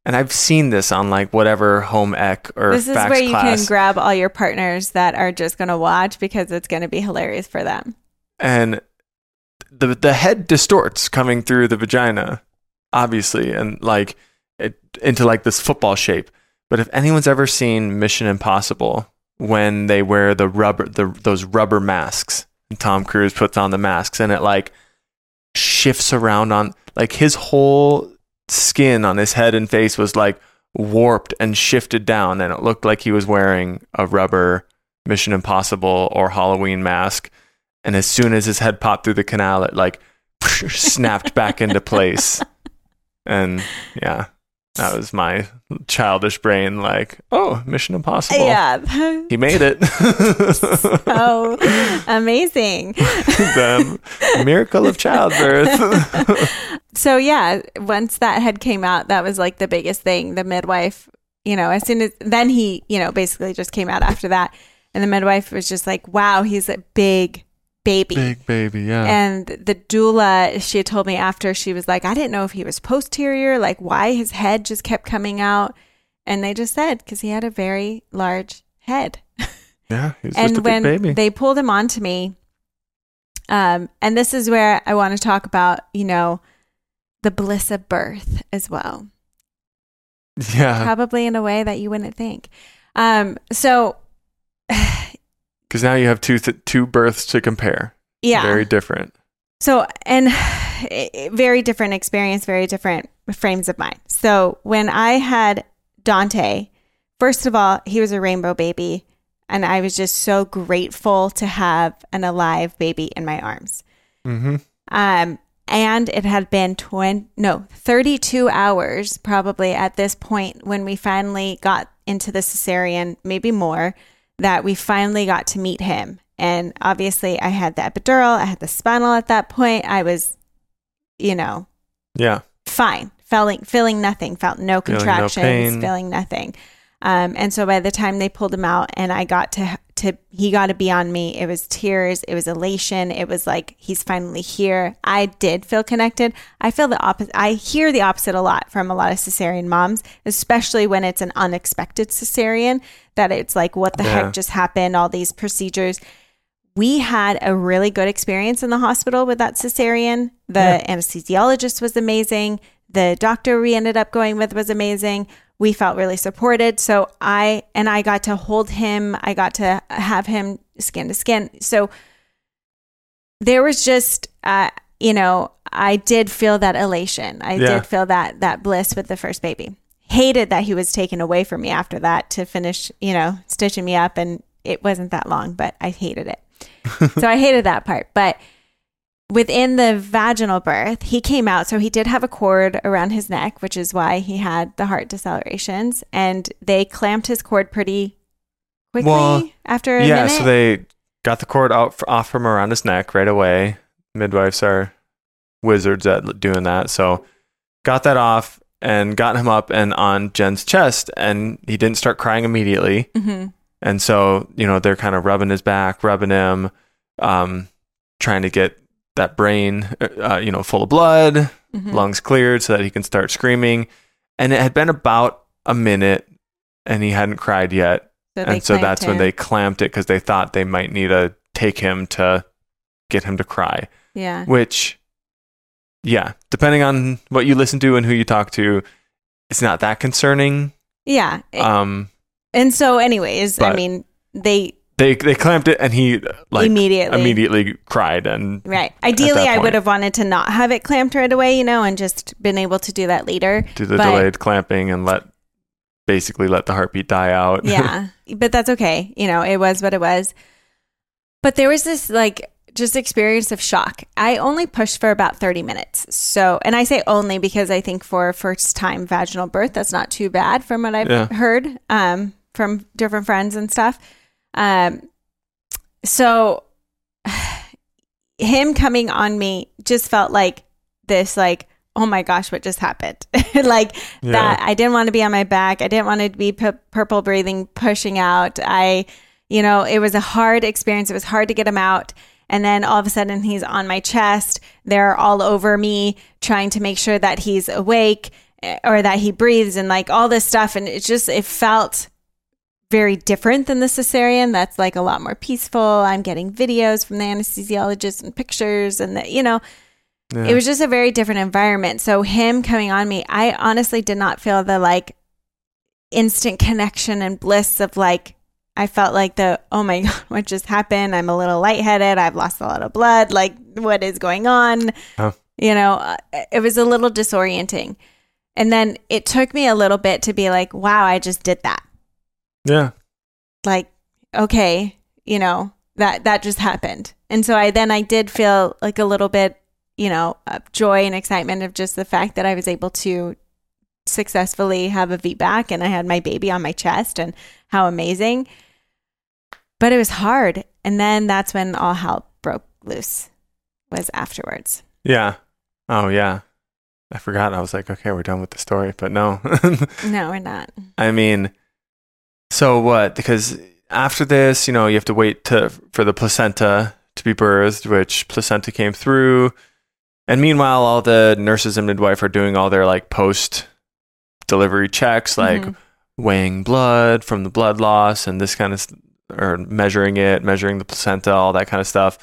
and I've seen this on like whatever home ec or this is facts where you class. can grab all your partners that are just going to watch because it's going to be hilarious for them. And the head distorts coming through the vagina, obviously, and like it into like this football shape. But if anyone's ever seen Mission Impossible, when they wear those rubber masks, and Tom Cruise puts on the masks, and it like shifts around on like his whole skin on his head and face was like warped and shifted down, and it looked like he was wearing a rubber Mission Impossible or Halloween mask. And as soon as his head popped through the canal, it like snapped back into place. And yeah, that was my childish brain like, oh, Mission Impossible. Yeah. He made it. So amazing. The miracle of childbirth. So yeah, once that head came out, that was like the biggest thing. The midwife, as soon as, then he, basically just came out after that. And the midwife was just like, wow, he's a big baby. Big baby, yeah. And the doula, she had told me after, she was like, I didn't know if he was posterior, like why his head just kept coming out. And they just said, because he had a very large head. Yeah, he was just a big baby. And when they pulled him onto me, and this is where I want to talk about, the bliss of birth as well. Yeah. Probably in a way that you wouldn't think. So... Because now you have two births to compare. Yeah. Very different. So, and very different experience, very different frames of mind. So when I had Dante, first of all, he was a rainbow baby. And I was just so grateful to have an alive baby in my arms. Mm-hmm. And it had been 32 hours probably at this point when we finally got into the cesarean, maybe more, that we finally got to meet him. And obviously I had the epidural, I had the spinal at that point. I was, fine, feeling nothing, felt no contractions, feeling nothing. And so by the time they pulled him out and I got he got to be on me, it was tears, it was elation. It was like, he's finally here. I did feel connected. I feel the opposite. I hear the opposite a lot from a lot of cesarean moms, especially when it's an unexpected cesarean, that it's like, what the heck just happened? All these procedures. We had a really good experience in the hospital with that cesarean. The anesthesiologist was amazing. The doctor we ended up going with was amazing. We felt really supported. So I got to hold him. I got to have him skin to skin. So there was just, I did feel that elation. I did feel that bliss with the first baby. Hated that he was taken away from me after that to finish, stitching me up. And it wasn't that long, but I hated it. So I hated that part. But within the vaginal birth, he came out. So he did have a cord around his neck, which is why he had the heart decelerations. And they clamped his cord pretty quickly after a minute. Yeah, so they got the cord off from around his neck right away. Midwives are wizards at doing that. So got that off and got him up and on Jen's chest. And he didn't start crying immediately. Mm-hmm. And so, they're kind of rubbing his back, rubbing him, trying to get that brain, full of blood, lungs cleared so that he can start screaming. And it had been about a minute and he hadn't cried yet. So that's when they clamped it because they thought they might need to take him to get him to cry. Yeah. Which, depending on what you listen to and who you talk to, it's not that concerning. Yeah. And so anyways, they clamped it and he immediately cried. And right. Ideally, I would have wanted to not have it clamped right away, and just been able to do that later. Do the delayed clamping and let the heartbeat die out. Yeah. But that's okay. It was what it was. But there was this just experience of shock. I only pushed for about 30 minutes. So, and I say only because I think for a first time vaginal birth, that's not too bad from what I've heard from different friends and stuff. So him coming on me just felt like this, oh my gosh, what just happened? That I didn't want to be on my back. I didn't want to be purple breathing, pushing out. It was a hard experience. It was hard to get him out. And then all of a sudden he's on my chest. They're all over me trying to make sure that he's awake. or that he breathes and like all this stuff. And it felt very different than the cesarean. That's like a lot more peaceful. I'm getting videos from the anesthesiologist and pictures and it was just a very different environment. So him coming on me, I honestly did not feel the like instant connection and bliss of like, I felt like oh my God, what just happened? I'm a little lightheaded. I've lost a lot of blood. Like, what is going on? Oh. It was a little disorienting. And then it took me a little bit to be like, wow, I just did that. Yeah. Like, okay, that just happened. And so I did feel like a little bit, of joy and excitement of just the fact that I was able to successfully have a VBAC and I had my baby on my chest and how amazing. But it was hard. And then that's when all hell broke loose, was afterwards. Yeah. Oh, yeah. I forgot. I was like, okay, we're done with the story. But no. No, we're not. I mean, so what? Because after this, you have to wait for the placenta to be birthed, which placenta came through. And meanwhile, all the nurses and midwife are doing all their like post-delivery checks, like weighing blood from the blood loss and this kind of, or measuring the placenta, all that kind of stuff.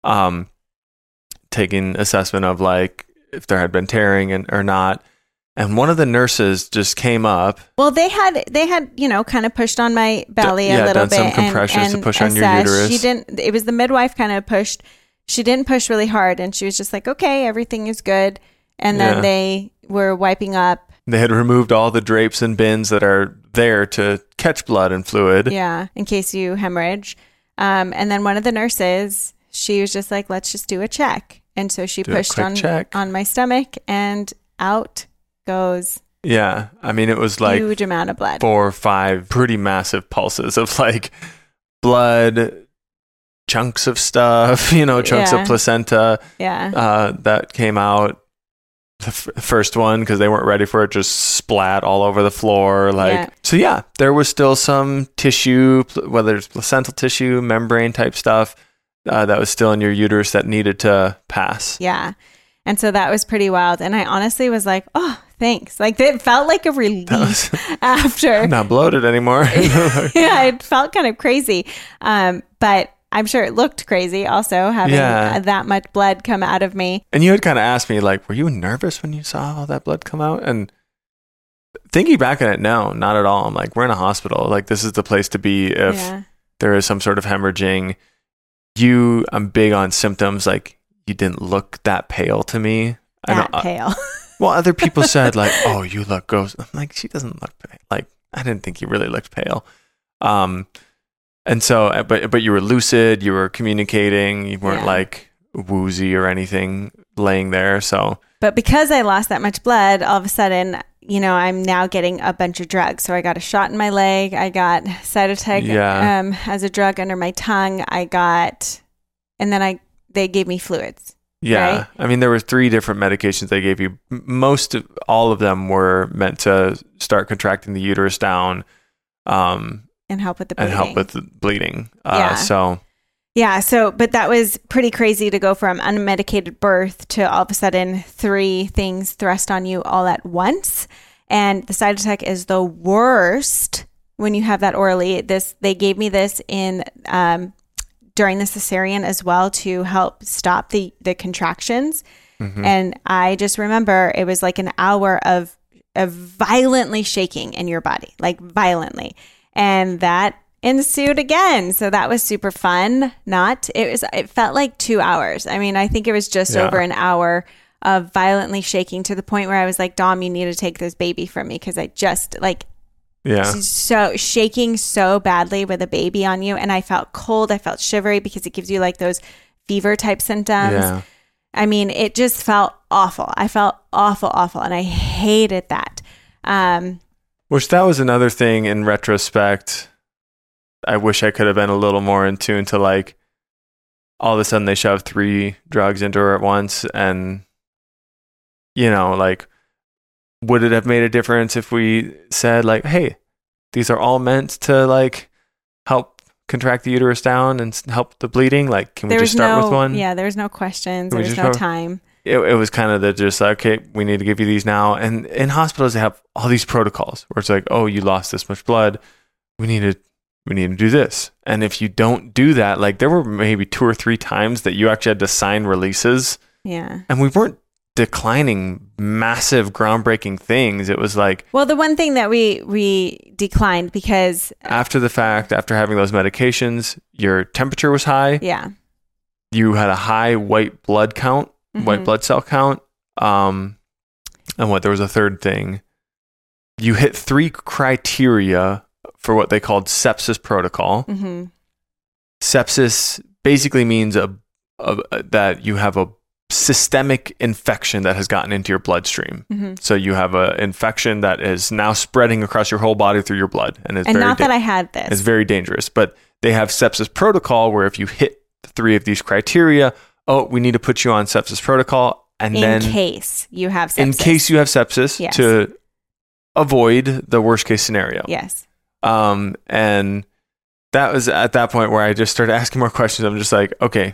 Taking assessment of like if there had been tearing or not. And one of the nurses just came up. Well, they had kind of pushed on my belly a little done bit. Some compressions to push on your uterus. She didn't. It was the midwife kind of pushed. She didn't push really hard, and she was just like, "Okay, everything is good." And then they were wiping up. They had removed all the drapes and bins that are there to catch blood and fluid. Yeah, in case you hemorrhage. And then one of the nurses, she was just like, "Let's just do a check." And so she pushed on my stomach, and out goes. Yeah. I mean, it was like huge amount of blood. 4 or 5 pretty massive pulses of like blood, chunks of stuff, chunks of placenta. Yeah. That came out. The first one, because they weren't ready for it, just splat all over the floor. So yeah, there was still some tissue, whether it's placental tissue, membrane type stuff, that was still in your uterus that needed to pass. Yeah. And so that was pretty wild. And I honestly was like, oh, thanks. Like it felt like a relief after. I'm not bloated anymore. Yeah, it felt kind of crazy. But I'm sure it looked crazy also having that much blood come out of me. And you had kind of asked me like, were you nervous when you saw all that blood come out? And thinking back on it, no, not at all. I'm like, we're in a hospital. Like this is the place to be if there is some sort of hemorrhaging. I'm big on symptoms. Like you didn't look that pale to me. Pale. Well, other people said like, oh, you look gross. I'm like, she doesn't look pale. Like I didn't think you really looked pale. And so, but you were lucid, you were communicating, you weren't like woozy or anything laying there. So, but because I lost that much blood, all of a sudden, I'm now getting a bunch of drugs. So I got a shot in my leg. I got Cytotec as a drug under my tongue. And then they gave me fluids. Yeah. Right? I mean, there were 3 different medications they gave you. All of them were meant to start contracting the uterus down. And help with the bleeding. But that was pretty crazy to go from unmedicated birth to all of a sudden 3 things thrust on you all at once. And the Cytotec is the worst when you have that orally. They gave me this in during the cesarean as well to help stop the contractions. Mm-hmm. And I just remember it was like an hour of violently shaking in your body, like violently. And that ensued again. So that was super fun. It felt like 2 hours. I mean, I think it was just over an hour of violently shaking to the point where I was like, Dom, you need to take this baby from me. Cause I just so shaking so badly with a baby on you. And I felt cold. I felt shivery because it gives you like those fever type symptoms. Yeah. I mean, it just felt awful. I felt awful. And I hated that. Which that was another thing in retrospect. I wish I could have been a little more in tune to like all of a sudden they shoved 3 drugs into her at once. And, like, would it have made a difference if we said like, hey, these are all meant to like help contract the uterus down and help the bleeding? Like, can we just start with one? Yeah, there was no questions. There was no time. it was kind of just like, okay, we need to give you these now. And in hospitals, they have all these protocols where it's like, oh, you lost this much blood. We need to do this. And if you don't do that, like there were maybe 2 or 3 times that you actually had to sign releases. Yeah. And we weren't declining massive groundbreaking things. It was like, well, the one thing that we declined because after the fact, after having those medications, your temperature was high. Yeah. You had a high white blood count, white blood cell count. And there was a third thing. You hit 3 criteria for what they called sepsis protocol. Sepsis basically means that you have a systemic infection that has gotten into your bloodstream. So you have an infection that is now spreading across your whole body through your blood, and not that I had this. It's very dangerous. But they have sepsis protocol where if you hit 3 of these criteria, we need to put you on sepsis protocol, and in case you have sepsis, yes. To avoid the worst case scenario. Yes. And that was at that point where I just started asking more questions. I'm just like, okay.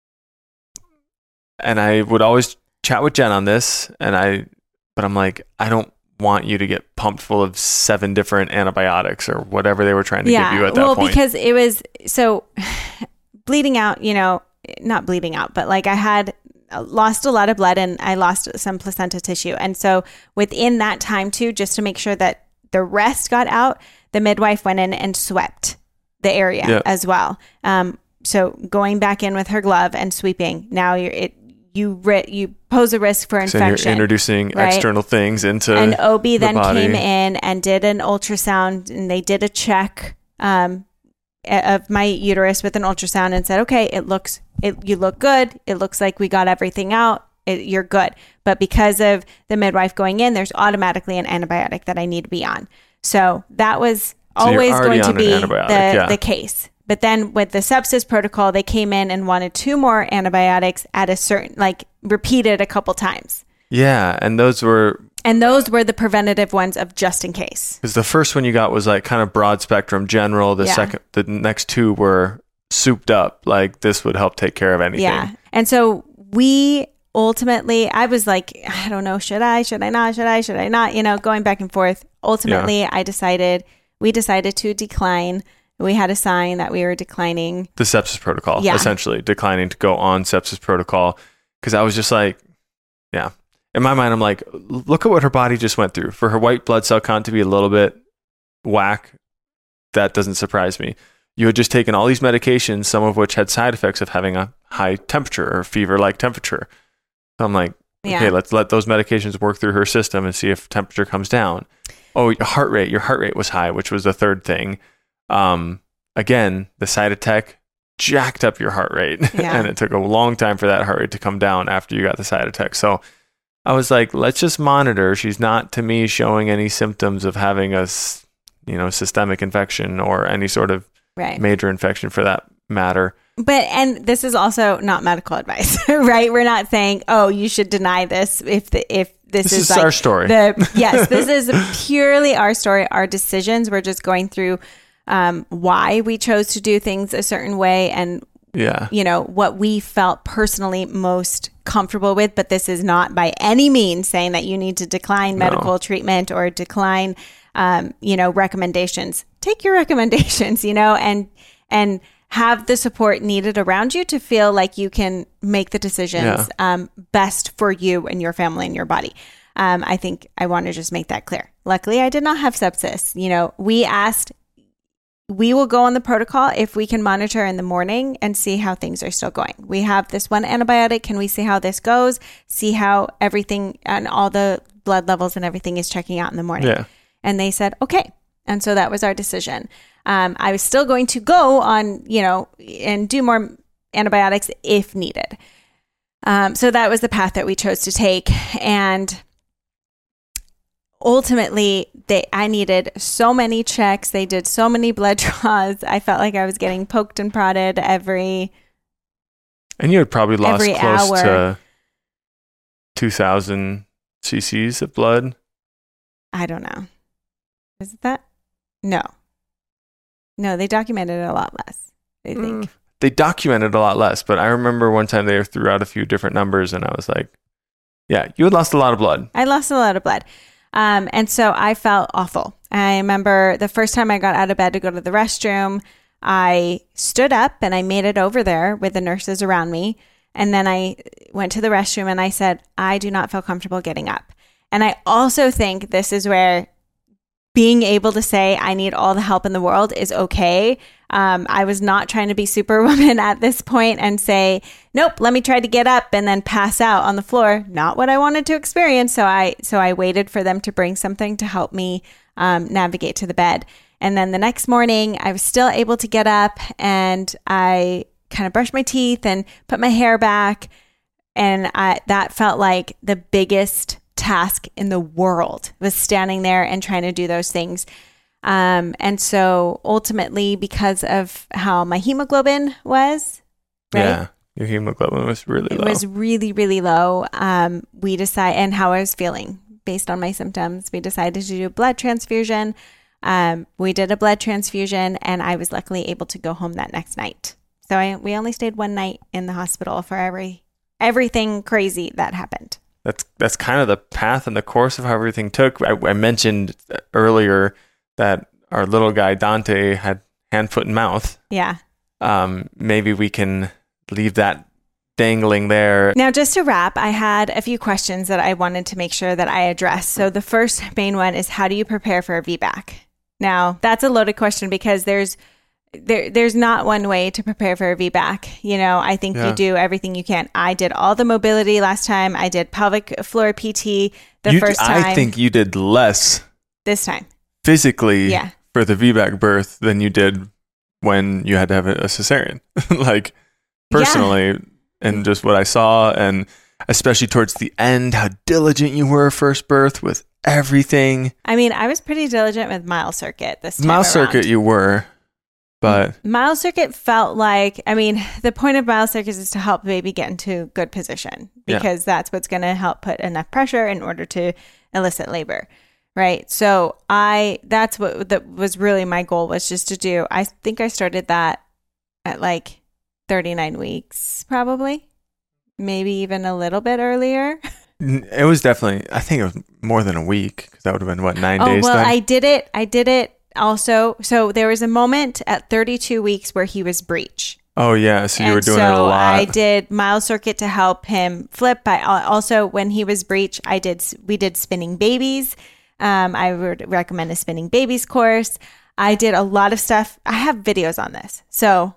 And I would always chat with Jen on this, but I'm like, I don't want you to get pumped full of 7 different antibiotics or whatever they were trying to give you at that point. Well, because it was so bleeding out, not bleeding out, but like I had lost a lot of blood and I lost some placenta tissue. And so within that time too, just to make sure that the rest got out, the midwife went in and swept the area as well. So going back in with her glove and sweeping, now you pose a risk for infection. So you're introducing external things into and OB then body. Came in and did an ultrasound, and they did a check of my uterus with an ultrasound and said, okay, you look good. It looks like we got everything out. You're good. But because of the midwife going in, there's automatically an antibiotic that I need to be on. So that was always going to be the case. But then with the sepsis protocol, they came in and wanted 2 more antibiotics at a certain, repeated a couple times. Yeah. And those were the preventative ones of just in case. Because the first one you got was like kind of broad spectrum general. The next 2 were souped up. Like this would help take care of anything. Yeah. And so we ultimately, I was like, I don't know, should I not, going back and forth. Ultimately, we decided to decline. We had a sign that we were declining the sepsis protocol, essentially declining to go on sepsis protocol. Because I was just like, in my mind, I'm like, look at what her body just went through. For her white blood cell count to be a little bit whack, that doesn't surprise me. You had just taken all these medications, some of which had side effects of having a high temperature or fever-like temperature. So I'm like, okay, let's let those medications work through her system and see if temperature comes down. Oh, your heart rate was high, which was the third thing. Again, the Cytotec jacked up your heart rate, and it took a long time for that heart rate to come down after you got the Cytotec. So I was like, let's just monitor. She's not, to me, showing any symptoms of having a, systemic infection or any sort of major infection for that matter. And this is also not medical advice, right? We're not saying, oh, you should deny this if this is our story. Yes, this is purely our story, our decisions. We're just going through why we chose to do things a certain way and what we felt personally most comfortable with. But this is not by any means saying that you need to decline medical treatment or decline recommendations. Take your recommendations, and have the support needed around you to feel like you can make the decisions best for you and your family and your body. I think I want to just make that clear. Luckily, I did not have sepsis. We asked, we will go on the protocol if we can monitor in the morning and see how things are still going. We have this one antibiotic. Can we see how this goes? See how everything and all the blood levels and everything is checking out in the morning. Yeah. And they said, okay. And so that was our decision. I was still going to go on, and do more antibiotics if needed. So that was the path that we chose to take. And ultimately, I needed so many checks. They did so many blood draws. I felt like I was getting poked and prodded every And you had probably lost close hour. to 2,000 cc's of blood. I don't know. Is it that? No, they documented it a lot less, I think. They documented a lot less, but I remember one time they threw out a few different numbers and I was like, Yeah, you had lost a lot of blood. I lost a lot of blood. And so I felt awful. I remember the first time I got out of bed to go to the restroom, I stood up and I made it over there with the nurses around me. And then I went to the restroom and I said, I do not feel comfortable getting up. And I also think this is where being able to say I need all the help in the world is okay. I was not trying to be Superwoman at this point and say, nope, let me try to get up and then pass out on the floor. Not what I wanted to experience. So I waited for them to bring something to help me navigate to the bed. And then the next morning, I was still able to get up and I kind of brushed my teeth and put my hair back. And that felt like the biggest task in the world, was standing there and trying to do those things. And so ultimately, because of how my hemoglobin was, right? Yeah, your hemoglobin was really low. It was really, really low. We decided, and how I was feeling based on my symptoms, we decided to do a blood transfusion. We did a blood transfusion and I was luckily able to go home that next night. So we only stayed one night in the hospital for everything crazy that happened. That's kind of the path and the course of how everything took. I mentioned earlier that our little guy Dante had hand, foot, and mouth. Yeah. Maybe we can leave that dangling there. Now, just to wrap, I had a few questions that I wanted to make sure that I addressed. So the first main one is, how do you prepare for a VBAC? Now, that's a loaded question because there's not one way to prepare for a VBAC. You know, I think you do everything you can. I did all the mobility last time. I did pelvic floor PT first time. I think you did less this time physically for the VBAC birth than you did when you had to have a cesarean. Like personally, and just what I saw, and especially towards the end, how diligent you were first birth with everything. I mean, I was pretty diligent with mile circuit this time Mile around. circuit you were. But mile circuit felt like, I mean, the point of mile circuit is to help the baby get into good position because that's what's going to help put enough pressure in order to elicit labor, right? So that's what that was really my goal, was just to do. I think I started that at like 39 weeks, probably, maybe even a little bit earlier. It was definitely, I think it was more than a week, because that would have been 9 days. Well, then? I did it. Also, so there was a moment at 32 weeks where he was breech. Oh yeah, so you were doing it a lot. I did mile circuit to help him flip. I also, when he was breech, we did spinning babies. I would recommend a spinning babies course. I did a lot of stuff. I have videos on this. So,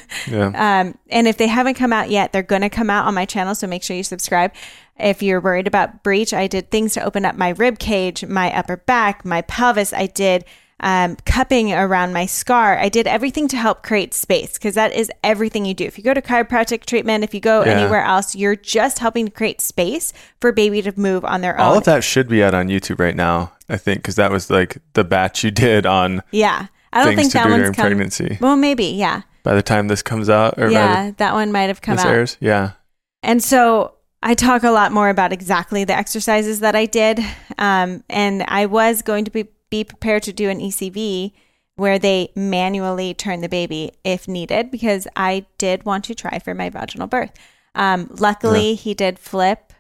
and if they haven't come out yet, they're going to come out on my channel. So make sure you subscribe. If you're worried about breech, I did things to open up my rib cage, my upper back, my pelvis. I did cupping around my scar. I did everything to help create space, because that is everything you do. If you go to chiropractic treatment, if you go anywhere else, you're just helping to create space for baby to move on their own. All of that should be out on YouTube right now, I think, because that was like the batch you did on I don't think that one's come. Pregnancy. Well, maybe, by the time this comes out, or that one might have come out. Airs, And so I talk a lot more about exactly the exercises that I did, and I was going to be prepared to do an ECV where they manually turn the baby if needed, because I did want to try for my vaginal birth. Luckily, he did flip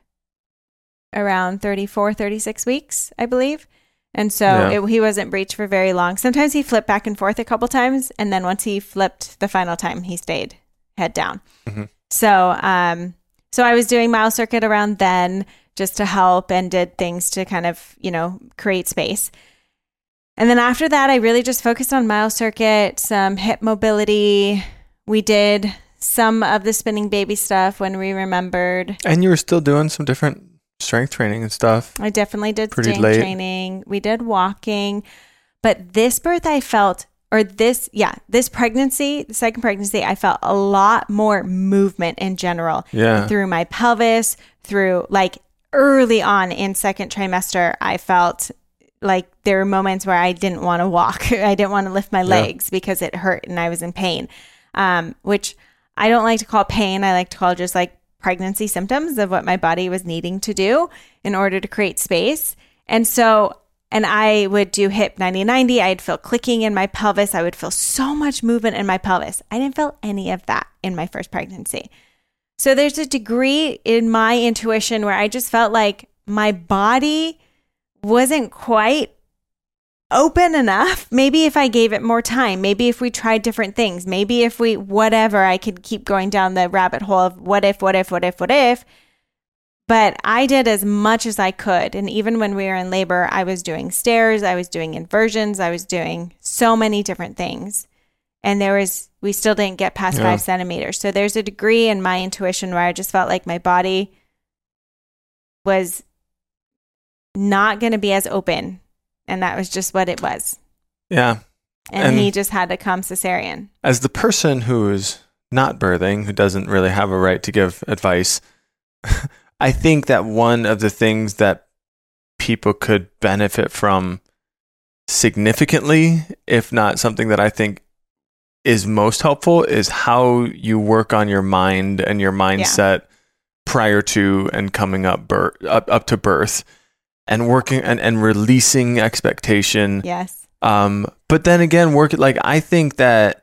around 34, 36 weeks, I believe. And so he wasn't breech for very long. Sometimes he flipped back and forth a couple times. And then once he flipped the final time, he stayed head down. Mm-hmm. So I was doing mile circuit around then just to help, and did things to kind of, create space. And then after that, I really just focused on mile circuit, some hip mobility. We did some of the spinning baby stuff when we remembered. And you were still doing some different strength training and stuff. I definitely did strength training. We did walking. But this birth I felt, this pregnancy, the second pregnancy, I felt a lot more movement in general. Yeah. Through my pelvis, through like early on in second trimester, I felt like there were moments where I didn't want to walk. I didn't want to lift my legs because it hurt and I was in pain, which I don't like to call pain. I like to call just like pregnancy symptoms of what my body was needing to do in order to create space. And I would do hip 90-90. I'd feel clicking in my pelvis. I would feel so much movement in my pelvis. I didn't feel any of that in my first pregnancy. So there's a degree in my intuition where I just felt like my body wasn't quite open enough. Maybe if I gave it more time, maybe if we tried different things, maybe if we, whatever, I could keep going down the rabbit hole of what if. But I did as much as I could. And even when we were in labor, I was doing stairs, I was doing inversions, I was doing so many different things. And we still didn't get past 5 centimeters. So there's a degree in my intuition where I just felt like my body was not going to be as open. And that was just what it was. Yeah. And he just had to come cesarean. As the person who is not birthing, who doesn't really have a right to give advice, I think that one of the things that people could benefit from significantly, if not something that I think is most helpful, is how you work on your mind and your mindset prior to and coming up to birth. And working and releasing expectation. Yes. But then again, I think that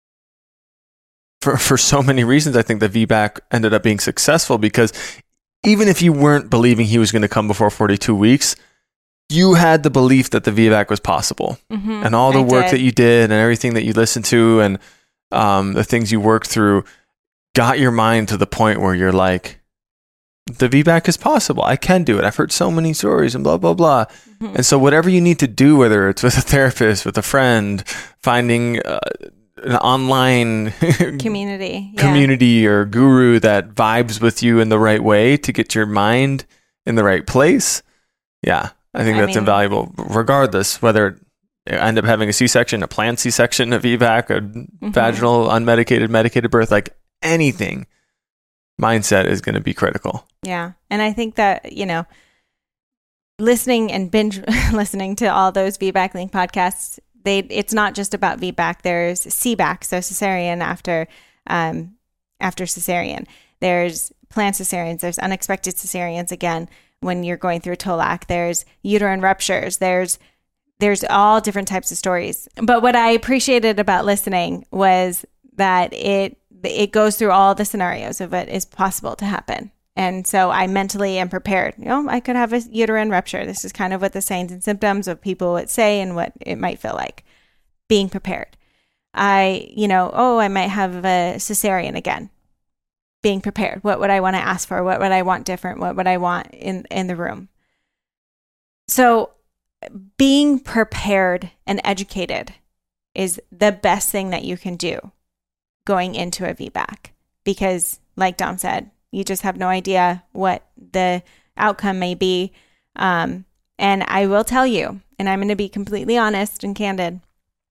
for so many reasons, I think the VBAC ended up being successful because even if you weren't believing he was going to come before 42 weeks, you had the belief that the VBAC was possible. Mm-hmm. And all the work that you did and everything that you listened to and the things you worked through got your mind to the point where you're like, the VBAC is possible. I can do it. I've heard so many stories and blah, blah, blah. Mm-hmm. And so whatever you need to do, whether it's with a therapist, with a friend, finding an online community or guru that vibes with you in the right way to get your mind in the right place. Yeah, I think that's invaluable, regardless whether you end up having a C-section, a planned C-section, a VBAC, a vaginal, unmedicated, medicated birth, like anything. Mindset is going to be critical. Yeah. And I think that, listening and binge listening to all those VBAC Link podcasts, it's not just about VBAC. There's CBAC, so cesarean after cesarean. There's planned cesareans. There's unexpected cesareans, again, when you're going through TOLAC. There's uterine ruptures. There's all different types of stories. But what I appreciated about listening was that it goes through all the scenarios of what is possible to happen. And so I mentally am prepared. I could have a uterine rupture. This is kind of what the signs and symptoms of people would say and what it might feel like. Being prepared. I might have a cesarean again. Being prepared. What would I want to ask for? What would I want different? What would I want in the room? So being prepared and educated is the best thing that you can do going into a VBAC, because like Dom said, you just have no idea what the outcome may be. And I will tell you, and I'm going to be completely honest and candid,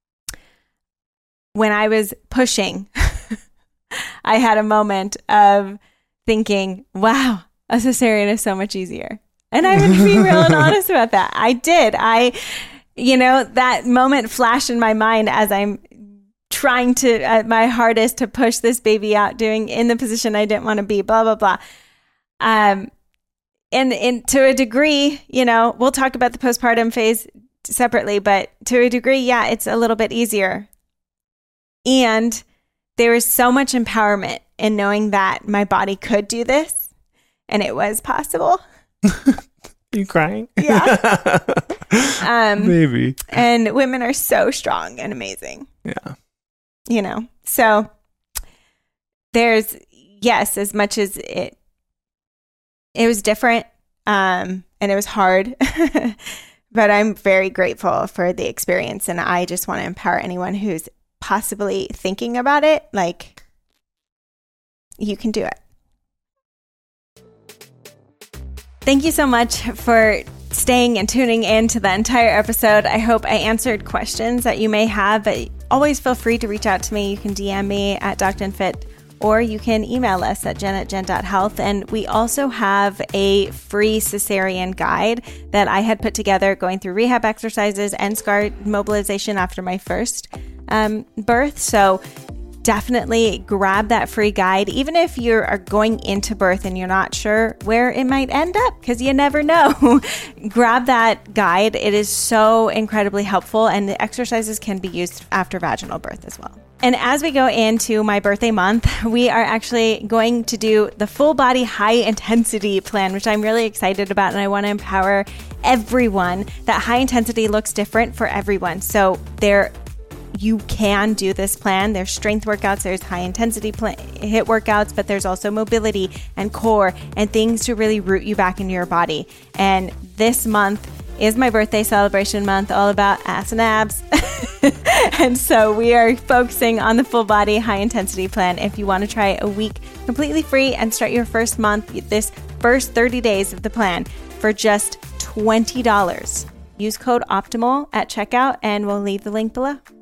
when I was pushing, I had a moment of thinking, wow, a cesarean is so much easier. And I'm going to be real and honest about that. I did. That moment flashed in my mind as I'm trying to my hardest to push this baby out, doing in the position I didn't want to be, blah, blah, blah. And to a degree, we'll talk about the postpartum phase separately, but to a degree, it's a little bit easier. And there is so much empowerment in knowing that my body could do this and it was possible. You crying? Yeah. Maybe. And women are so strong and amazing. Yeah. So there's, as much as it was different, and it was hard, but I'm very grateful for the experience. And I just want to empower anyone who's possibly thinking about it. Like, you can do it. Thank you so much for staying and tuning in to the entire episode. I hope I answered questions that you may have, but always feel free to reach out to me. You can DM me at DocTonFit, or you can email us at jen@jen.health. And we also have a free cesarean guide that I had put together going through rehab exercises and scar mobilization after my first birth. So definitely grab that free guide, even if you are going into birth and you're not sure where it might end up, because you never know. Grab that guide. It is so incredibly helpful, and the exercises can be used after vaginal birth as well. And as we go into my birthday month, we are actually going to do the full body high intensity plan, which I'm really excited about. And I want to empower everyone that high intensity looks different for everyone. So you can do this plan. There's strength workouts, there's high intensity HIIT workouts, but there's also mobility and core and things to really root you back into your body. And this month is my birthday celebration month, all about ass and abs. And so we are focusing on the full body high intensity plan. If you want to try a week completely free and start your first month, this first 30 days of the plan for just $20, use code OPTIMAL at checkout and we'll leave the link below.